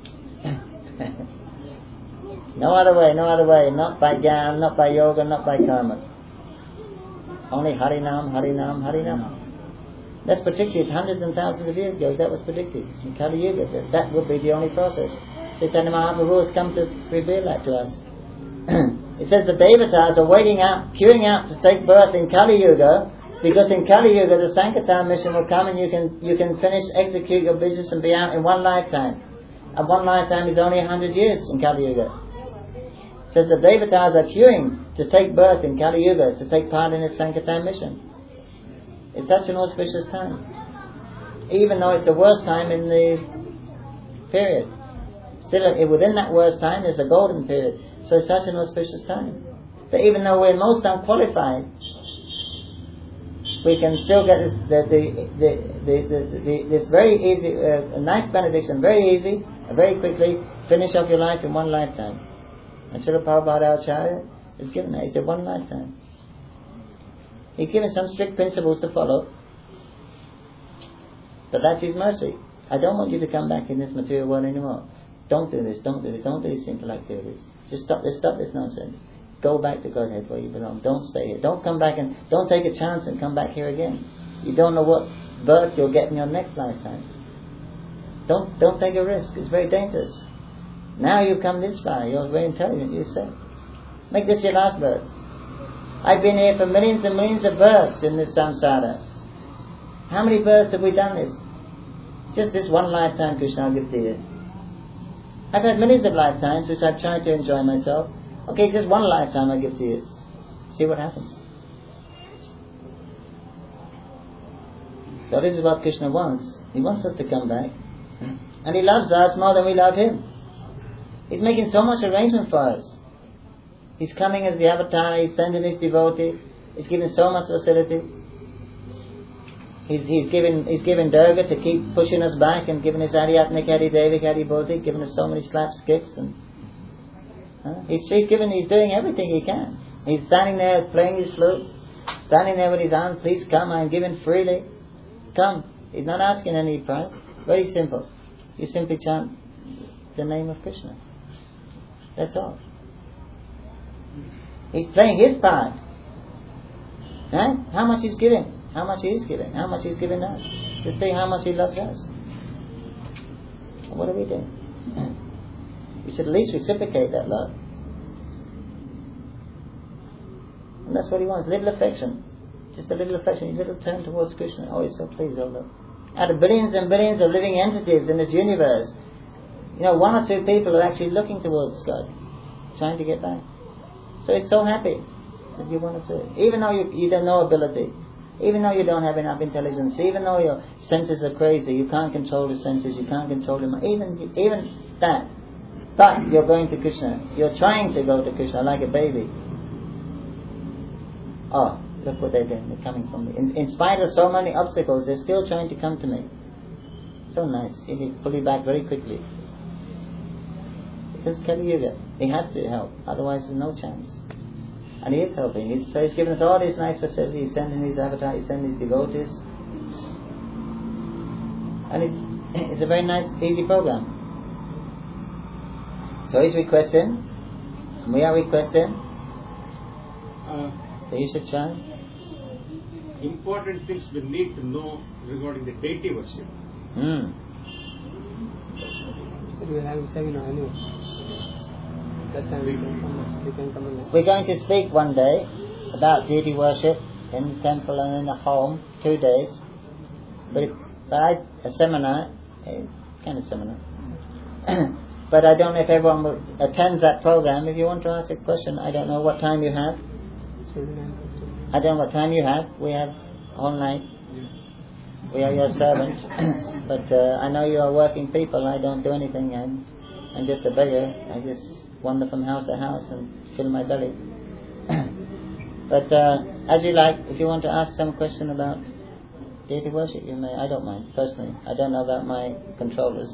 No other way, not by Jnana, not by yoga, not by karma. Only Harinam, Harinam, Harinam. That's predicted hundreds and thousands of years ago. That was predicted in Kali Yuga. That would be the only process. Chaitanya Mahaprabhu has come to reveal that to us. It says the Devatas are waiting out, queuing out to take birth in Kali Yuga, because in Kali Yuga the Sankirtan mission will come and you can execute your business and be out in one lifetime. And one lifetime is only 100 years in Kali Yuga. It says the Devatas are queuing to take birth in Kali Yuga, to take part in its Sankirtan mission. It's such an auspicious time. Even though it's the worst time in the period. Still, within that worst time, there's a golden period. So it's such an auspicious time. But even though we're most unqualified, we can still get this very easy, a nice benediction, very easy, very quickly, finish off your life in one lifetime. And Srila Prabhupada Acharya is given that. He said one lifetime. He's given some strict principles to follow. But that's His mercy. I don't want you to come back in this material world anymore. Don't do this, don't do this, don't do these simple activities. Just stop this nonsense. Go back to Godhead where you belong. Don't stay here. Don't come back and don't take a chance and come back here again. You don't know what birth you'll get in your next lifetime. Don't take a risk. It's very dangerous. Now you come this far. You're very intelligent. You say, make this your last birth. I've been here for millions and millions of births in this samsara. How many births have we done this? Just this one lifetime, Krishna, I'll give to you. I've had millions of lifetimes which I've tried to enjoy myself. Okay, just one lifetime I give to you. See what happens. So this is what Krishna wants. He wants us to come back. And He loves us more than we love Him. He's making so much arrangement for us. He's coming as the avatar, He's sending His devotee, He's giving so much facility. He's given Durga to keep pushing us back and giving us Adhyatmik, Adhidevik, Adhibodhik, giving us so many slaps, kicks, and He's doing everything He can. He's standing there playing His flute, standing there with His arms, please come, I'm giving freely. Come. He's not asking any price. Very simple. You simply chant the name of Krishna. That's all. He's playing His part. Right? How much He's giving? How much He is giving? How much He's giving us? To say how much He loves us. What are we doing? We should at least reciprocate that love. And that's what He wants. Little affection. Just a little affection. A little turn towards Krishna. Oh, He's so pleased, oh Lord. Out of billions and billions of living entities in this universe, one or two people are actually looking towards God, trying to get back. So it's so happy that you want to do it. Even though you don't know ability, even though you don't have enough intelligence, even though your senses are crazy, you can't control the senses, you can't control them, even that. But you're going to Krishna. You're trying to go to Krishna like a baby. Oh, look what they're doing. They're coming from me. In spite of so many obstacles, they're still trying to come to me. So nice. You need to pull you back very quickly. Because Kali Yuga, he has to help, otherwise there's no chance. And he is helping. He's given us all these nice facilities. He's sending his avatar, he's sending his devotees. And it's a very nice, easy program. So he's requesting, and we are requesting. So you should try. Important things we need to know regarding the deity worship. We will have a seminar anyway. That time we can come and listen. We're going to speak one day about deity worship in the temple and in the home, 2 days. But a seminar, kind of seminar. But I don't know if everyone will attend that program. If you want to ask a question, I don't know what time you have. I don't know what time you have. We have all night. We are your servants. But I know you are working people. I don't do anything. I'm just a beggar. I just wander from house to house and fill my belly. But as you like, if you want to ask some question about deity worship, you may. I don't mind, personally. I don't know about my controllers,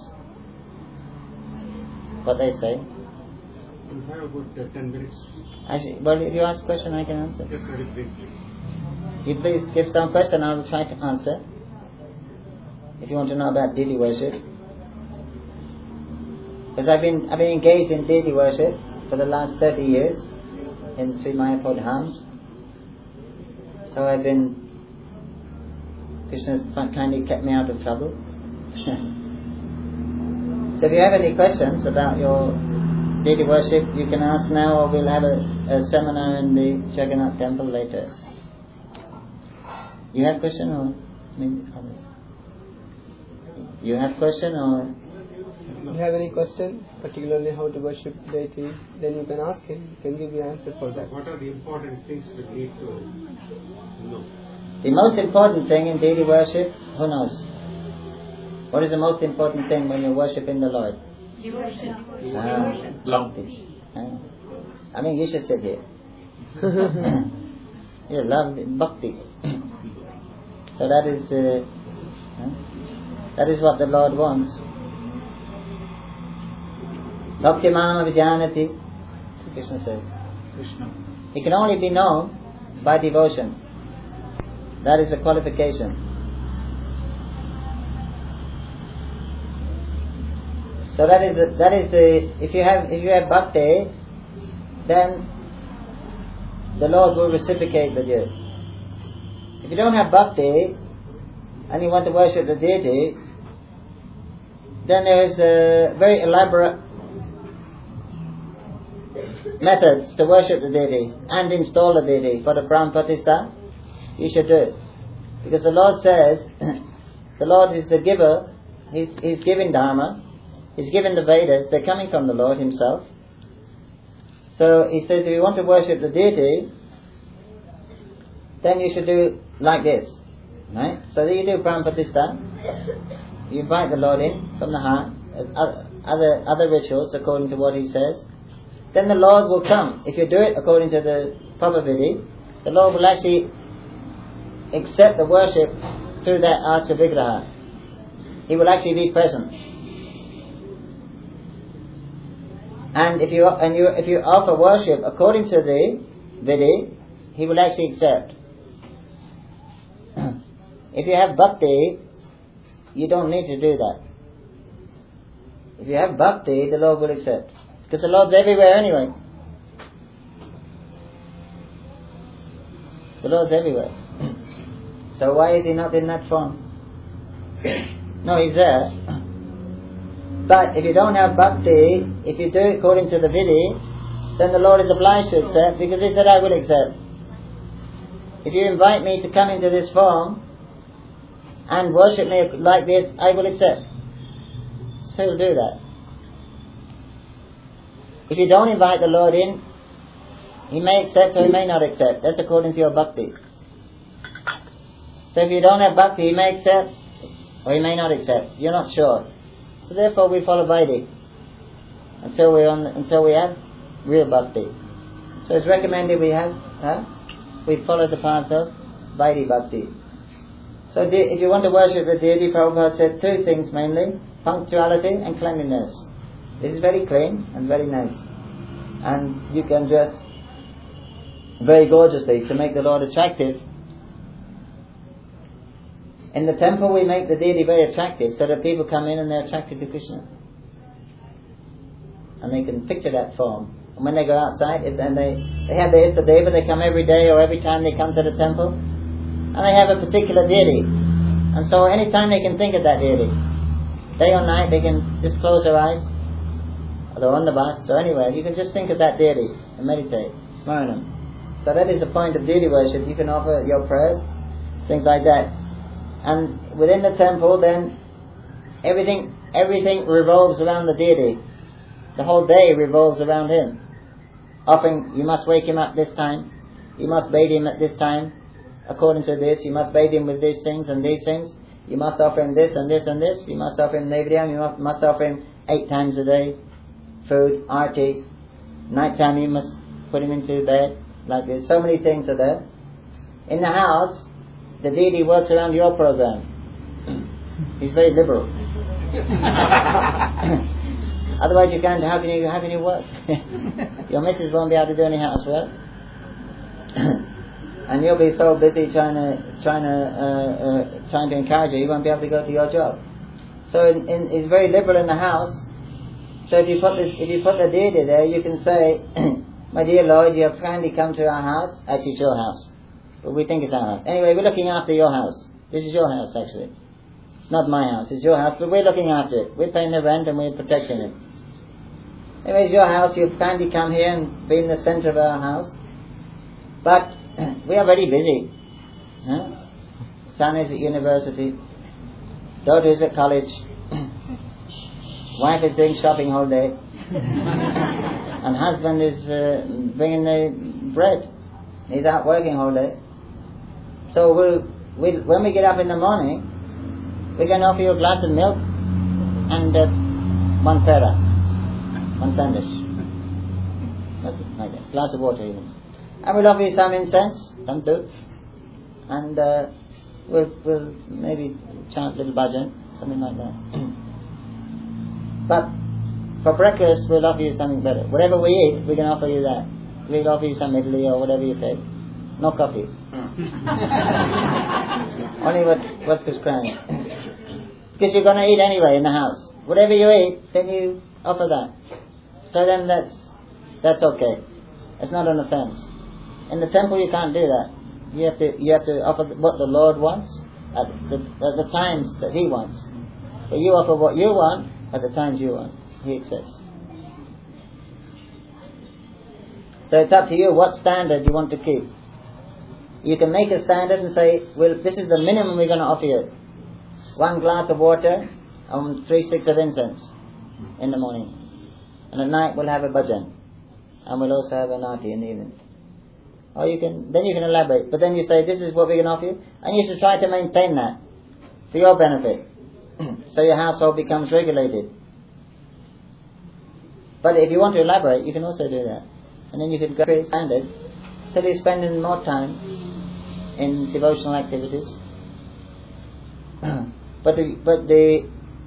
what they say. We have about 10 minutes. Actually, well, if you ask a question, I can answer. Just very briefly. You please give some question, I will try to answer. If you want to know about deity worship. Because I've been engaged in deity worship for the last 30 years in Sri Mayapur Dhams. So Krishna's kindly kept me out of trouble. So if you have any questions about your deity worship, you can ask now, or we'll have a seminar in the Jagannath temple later. You have question or others? You have question or? If you have any question, particularly how to worship deity, then you can ask him. He can give you answer for that. What are the important things we need to know? The most important thing in deity worship, who knows? What is the most important thing when you're worshipping the Lord? Devotion. Love. I mean, you should sit here. You love bhakti. So that is what the Lord wants. Bhakti mama vijanati, Krishna says. It can only be known by devotion. That is a qualification. So that is if you have bhakti, then the Lord will reciprocate with you. If you don't have bhakti and you want to worship the deity, then there is a very elaborate methods to worship the deity and install the deity for the Brahm Pratishtha. You should do it, because the Lord says the Lord is the giver. He's giving Dharma. He's given the Vedas. They're coming from the Lord Himself. So He says, if you want to worship the deity, then you should do like this, right? So that you do Brahm Pratishtha. You invite the Lord in from the heart. Other rituals according to what He says. Then the Lord will come. If you do it according to the proper vidhi, the Lord will actually accept the worship through that Archa Vigraha. He will actually be present. And if you offer worship according to the vidhi, He will actually accept. If you have bhakti, you don't need to do that. If you have bhakti, the Lord will accept. Because the Lord's everywhere anyway. The Lord's everywhere. So why is He not in that form? No, He's there. But if you don't have bhakti, if you do it according to the vidhi, then the Lord is obliged to accept, because He said, I will accept. If you invite me to come into this form and worship me like this, I will accept. So He'll do that. If you don't invite the Lord in, He may accept or He may not accept. That's according to your bhakti. So if you don't have bhakti, He may accept or He may not accept. You're not sure. So therefore we follow Vaidhi until we have real bhakti. So it's recommended we follow the path of Vaidhi bhakti. So if you want to worship the deity, Prabhupada said 2 things mainly: punctuality and cleanliness. This is very clean and very nice. And you can dress very gorgeously to make the Lord attractive. In the temple we make the deity very attractive so that people come in and they're attracted to Krishna. And they can picture that form. And when they go outside, and they have their Istadeva, they come every day or every time they come to the temple, and they have a particular deity. And so any time they can think of that deity, day or night, they can just close their eyes, or they're on the bus or anywhere, you can just think of that deity and meditate, Smaranam. So that is the point of deity worship. You can offer your prayers, things like that. And within the temple, then everything revolves around the deity. The whole day revolves around him. Offering, you must wake him up this time. You must bathe him at this time. According to this, you must bathe him with these things and these things. You must offer him this and this and this. You must offer him Nevriyam. You must offer him 8 times a day. Food, artis. Night time you must put him into bed. Like this. So many things are there. In the house, the deity works around your program. He's very liberal. Otherwise, how can you work? Your missus won't be able to do any housework, and you'll be so busy trying to encourage her, you won't be able to go to your job. So, it's very liberal in the house. So, if you put the deity there, you can say, "My dear Lord, you have kindly come to our house. Actually, it's your house, but we think it's our house. Anyway, we're looking after your house. This is your house, actually. It's not my house. It's your house, but we're looking after it. We're paying the rent and we're protecting it. Anyway, it's your house. You've kindly come here and be in the center of our house. But we are very busy. Son is at university. Daughter is at college. Wife is doing shopping all day. And husband is bringing the bread. He's out working all day. So when we get up in the morning, we can offer you a glass of milk and 1 pera. 1 sandwich. That's it, like that. Glass of water even. And we'll offer you some incense, some dut, and we'll maybe chant little bhajan, something like that. But for breakfast we'll offer you something better. Whatever we eat, we can offer you that. We'll offer you some idli or whatever you take. No coffee. Only what's prescribed. Because you're going to eat anyway in the house. Whatever you eat, then you offer that. So then that's okay. It's not an offense. In the temple you can't do that. You have to offer what the Lord wants at the times that He wants. But you offer what you want at the times you want. He accepts. So it's up to you what standard you want to keep. You can make a standard and say, well, this is the minimum we're going to offer you. 1 glass of water and 3 sticks of incense in the morning. And at night we'll have a bhajan. And we'll also have an aarti in the evening. Or you can elaborate. But then you say, this is what we're going to offer you. And you should try to maintain that for your benefit. So your household becomes regulated. But if you want to elaborate, you can also do that. And then you can go to standard till you spend more time in devotional activities. But the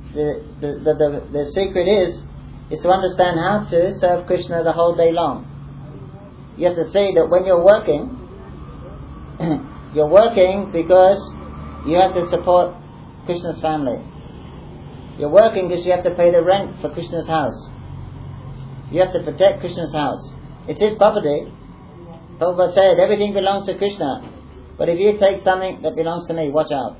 secret is to understand how to serve Krishna the whole day long. You have to say that when you're working because you have to support Krishna's family. You're working because you have to pay the rent for Krishna's house. You have to protect Krishna's house. It's his property. Prabhupada said everything belongs to Krishna. But if you take something that belongs to me, watch out.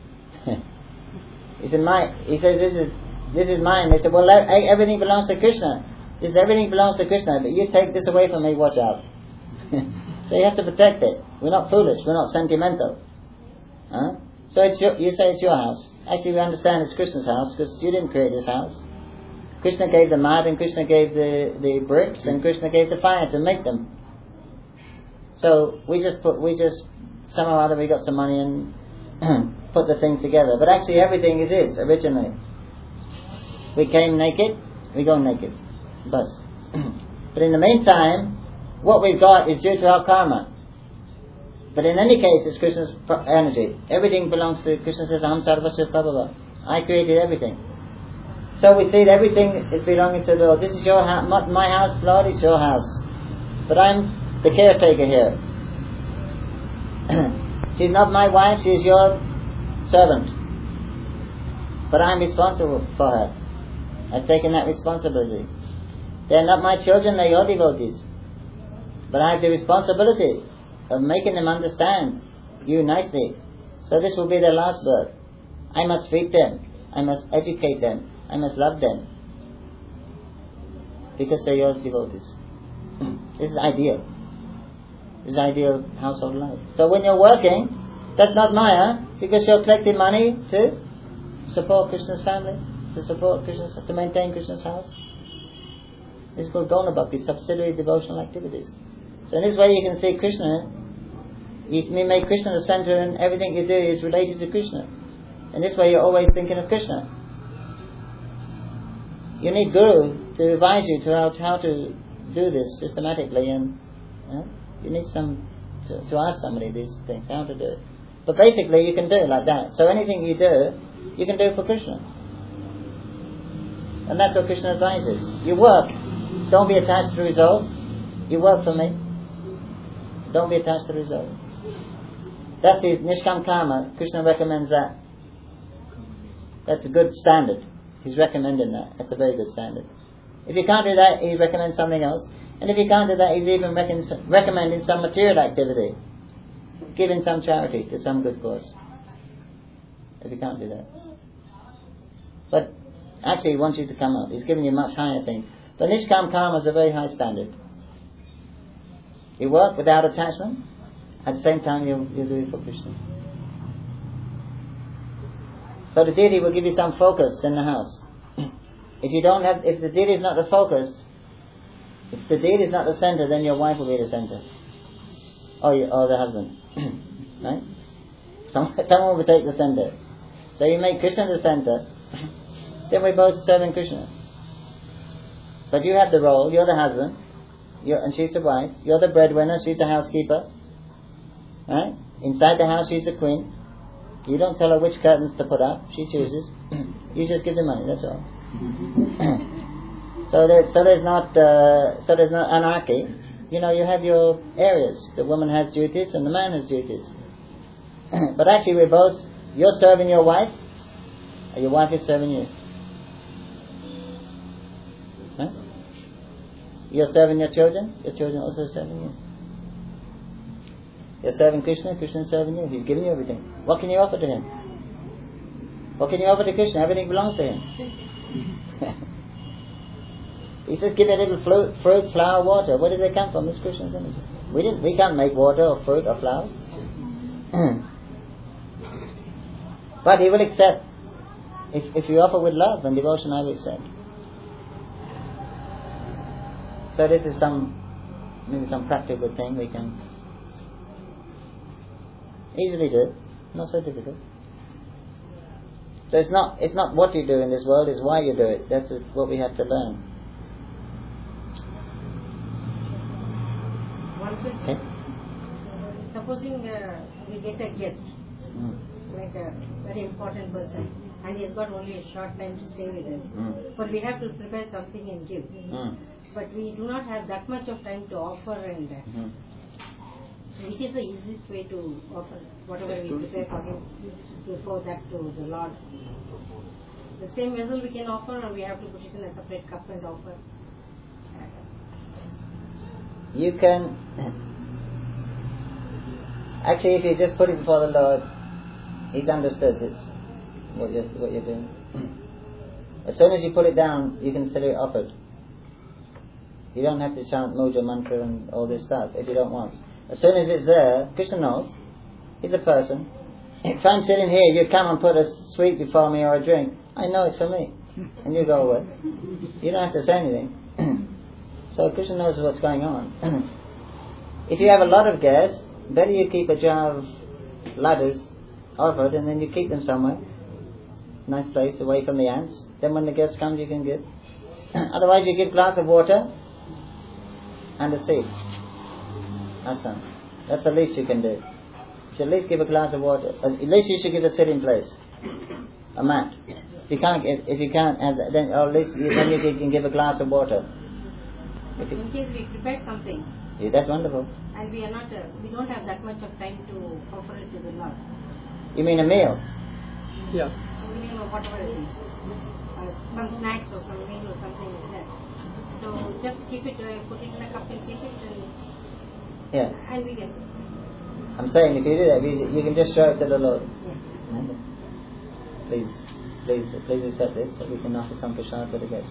He says this is mine. They said, well, everything belongs to Krishna. Everything belongs to Krishna, but you take this away from me, watch out. So you have to protect it. We're not foolish, we're not sentimental. So you say it's your house. Actually we understand it's Krishna's house because you didn't create this house. Krishna gave the mud and Krishna gave the bricks and Krishna gave the fire to make them. So we just somehow or other we got some money and put the things together. But actually everything is his originally. We came naked, we go naked. Bus. But in the meantime, what we've got is due to our karma. But in any case, it's Krishna's energy. Everything belongs to Krishna. Says, Aham Sarvasya Prabhava. I created everything. So we see that everything is belonging to the Lord. This is your house, my house, Lord, it's your house. But I'm the caretaker here. She's not my wife, she is your servant. But I'm responsible for her. I've taken that responsibility. They're not my children, they're your devotees. But I have the responsibility of making them understand you nicely. So this will be their last birth. I must feed them. I must educate them. I must love them. Because they're your devotees. This is ideal. This is ideal household life. So when you're working, that's not Maya, because you're collecting money to support Krishna's family, to maintain Krishna's house. This is called Gauna Bhakti, subsidiary devotional activities. So in this way you can see Krishna, you make Krishna the center, and everything you do is related to Krishna. In this way you're always thinking of Krishna. You need Guru to advise you to how to do this systematically, and you need to ask somebody these things, how to do it. But basically you can do it like that. So anything you do, you can do for Krishna. And that's what Krishna advises. You work. Don't be attached to the result. You work for me. Don't be attached to the result. That is Nishkam Karma. Krishna recommends that. That's a good standard. He's recommending that. That's a very good standard. If you can't do that, he recommends something else. And if you can't do that, he's even recommending some material activity. Giving some charity to some good cause. If you can't do that. But actually he wants you to come out. He's giving you much higher things. But Nishkam Karma is a very high standard. You work without attachment. At the same time you do it for Krishna. So the deity will give you some focus in the house. If the deity is not the focus, if the deity is not the center, then your wife will be the center. Or the husband. Right? Someone will take the center. So you make Krishna the center, then we're both serving Krishna. But you have the role, you're the husband, and she's the wife, you're the breadwinner, she's the housekeeper. Right? Inside the house she's the queen. You don't tell her which curtains to put up, she chooses. You just give the money, that's all. So there's not anarchy. You have your areas. The woman has duties and the man has duties. But actually you're serving your wife, and your wife is serving you. Right? You're serving your children are also serving you. You're serving Krishna, Krishna is serving you. He's giving you everything. What can you offer to him? What can you offer to Krishna? Everything belongs to him. He says, give me a little fruit, flower, water. Where did they come from? This Krishna's image. We can't make water or fruit or flowers. But he will accept. If you offer with love and devotion, I will accept. So this is maybe some practical thing we can easily do. Not so difficult. So it's not what you do in this world, it's why you do it. That's what we have to learn. One question. Okay. Supposing we get a guest, like a very important person, and he has got only a short time to stay with us, but we have to prepare something and give. But we do not have that much of time to offer, and so which is the easiest way to offer whatever we prepare for him, to throw that to the Lord? The same vessel we can offer, or we have to put it in a separate cup and offer? You can actually, if you just put it before the Lord, He's understood this, what you're doing. As soon as you put it down, you consider it offered. You don't have to chant Moja mantra and all this stuff if you don't want. As soon as it's there, Krishna knows. He's a person. If I'm sitting here, you come and put a sweet before me or a drink, I know it's for me. And you go away. You don't have to say anything. So Krishna knows what's going on. If you have a lot of guests, better you keep a jar of ladders offered, and then you keep them somewhere. Nice place, away from the ants. Then when the guest comes, you can give. Otherwise you give a glass of water and a seat. Asam. That's the least you can do. You should at least give a glass of water. At least you should give a sitting place. A mat. If you can't, then or at least then you can give a glass of water. In case we prepare something, Yeah, that's wonderful. and we are not, we don't have that much of time to offer it to the Lord. You mean a meal? Yeah. Minimum of whatever it is, some snacks or some meal or something like that. So just keep it, put it in a cup and keep it, Yeah. and we can. I'm saying if you do that, you can just show it to the Lord. Yeah. Please accept this so we can offer some prasad to the guests.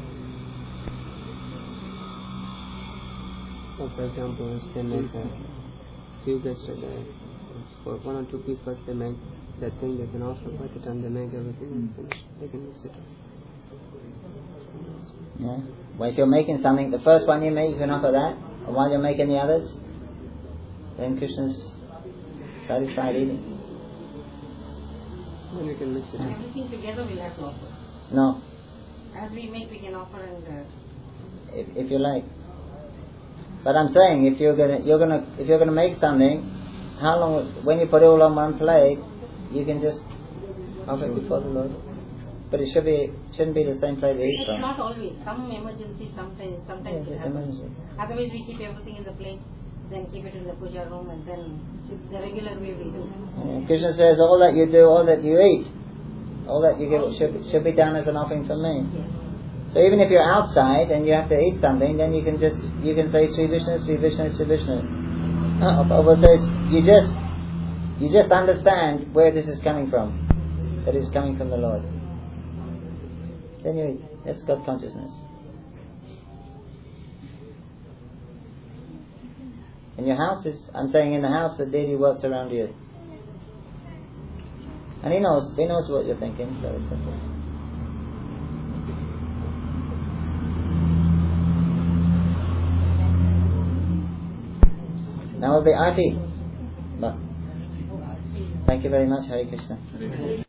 So for example, they make a few guests for 1 or 2 pieces they make that thing they can offer. By the time they make everything finished, they can mix it up. Yeah. Well, if you're making something, the first one you make, you can offer that, and while you're making the others, then Krishna's satisfied eating. Then you can mix it up. Everything together we'll have to offer. No, As we make, we can offer and. if you like. But I'm saying, if you're gonna make something, how long? When you put it all on one plate, you can just offer it before the Lord. But it shouldn't be the same plate to eat It's from. not always. Some emergency, sometimes Yes, it it's happens. emergency. Otherwise, we keep everything in the plate, then keep it in the puja room, and then the regular way we do. Yeah. Krishna says, all that you do, all that you eat, all that you give should be done as an offering from me. Yes. So even if you're outside and you have to eat something, then you can say Sri Vishnu, Sri Vishnu, Sri Vishnu. Prabhupada says you just understand where this is coming from, that it's coming from the Lord. Then you eat. That's God consciousness. In your house I'm saying in the house the deity works around you. And he knows what you're thinking, so it's simple. Now will be Aarti. Thank you very much. Hare Krishna.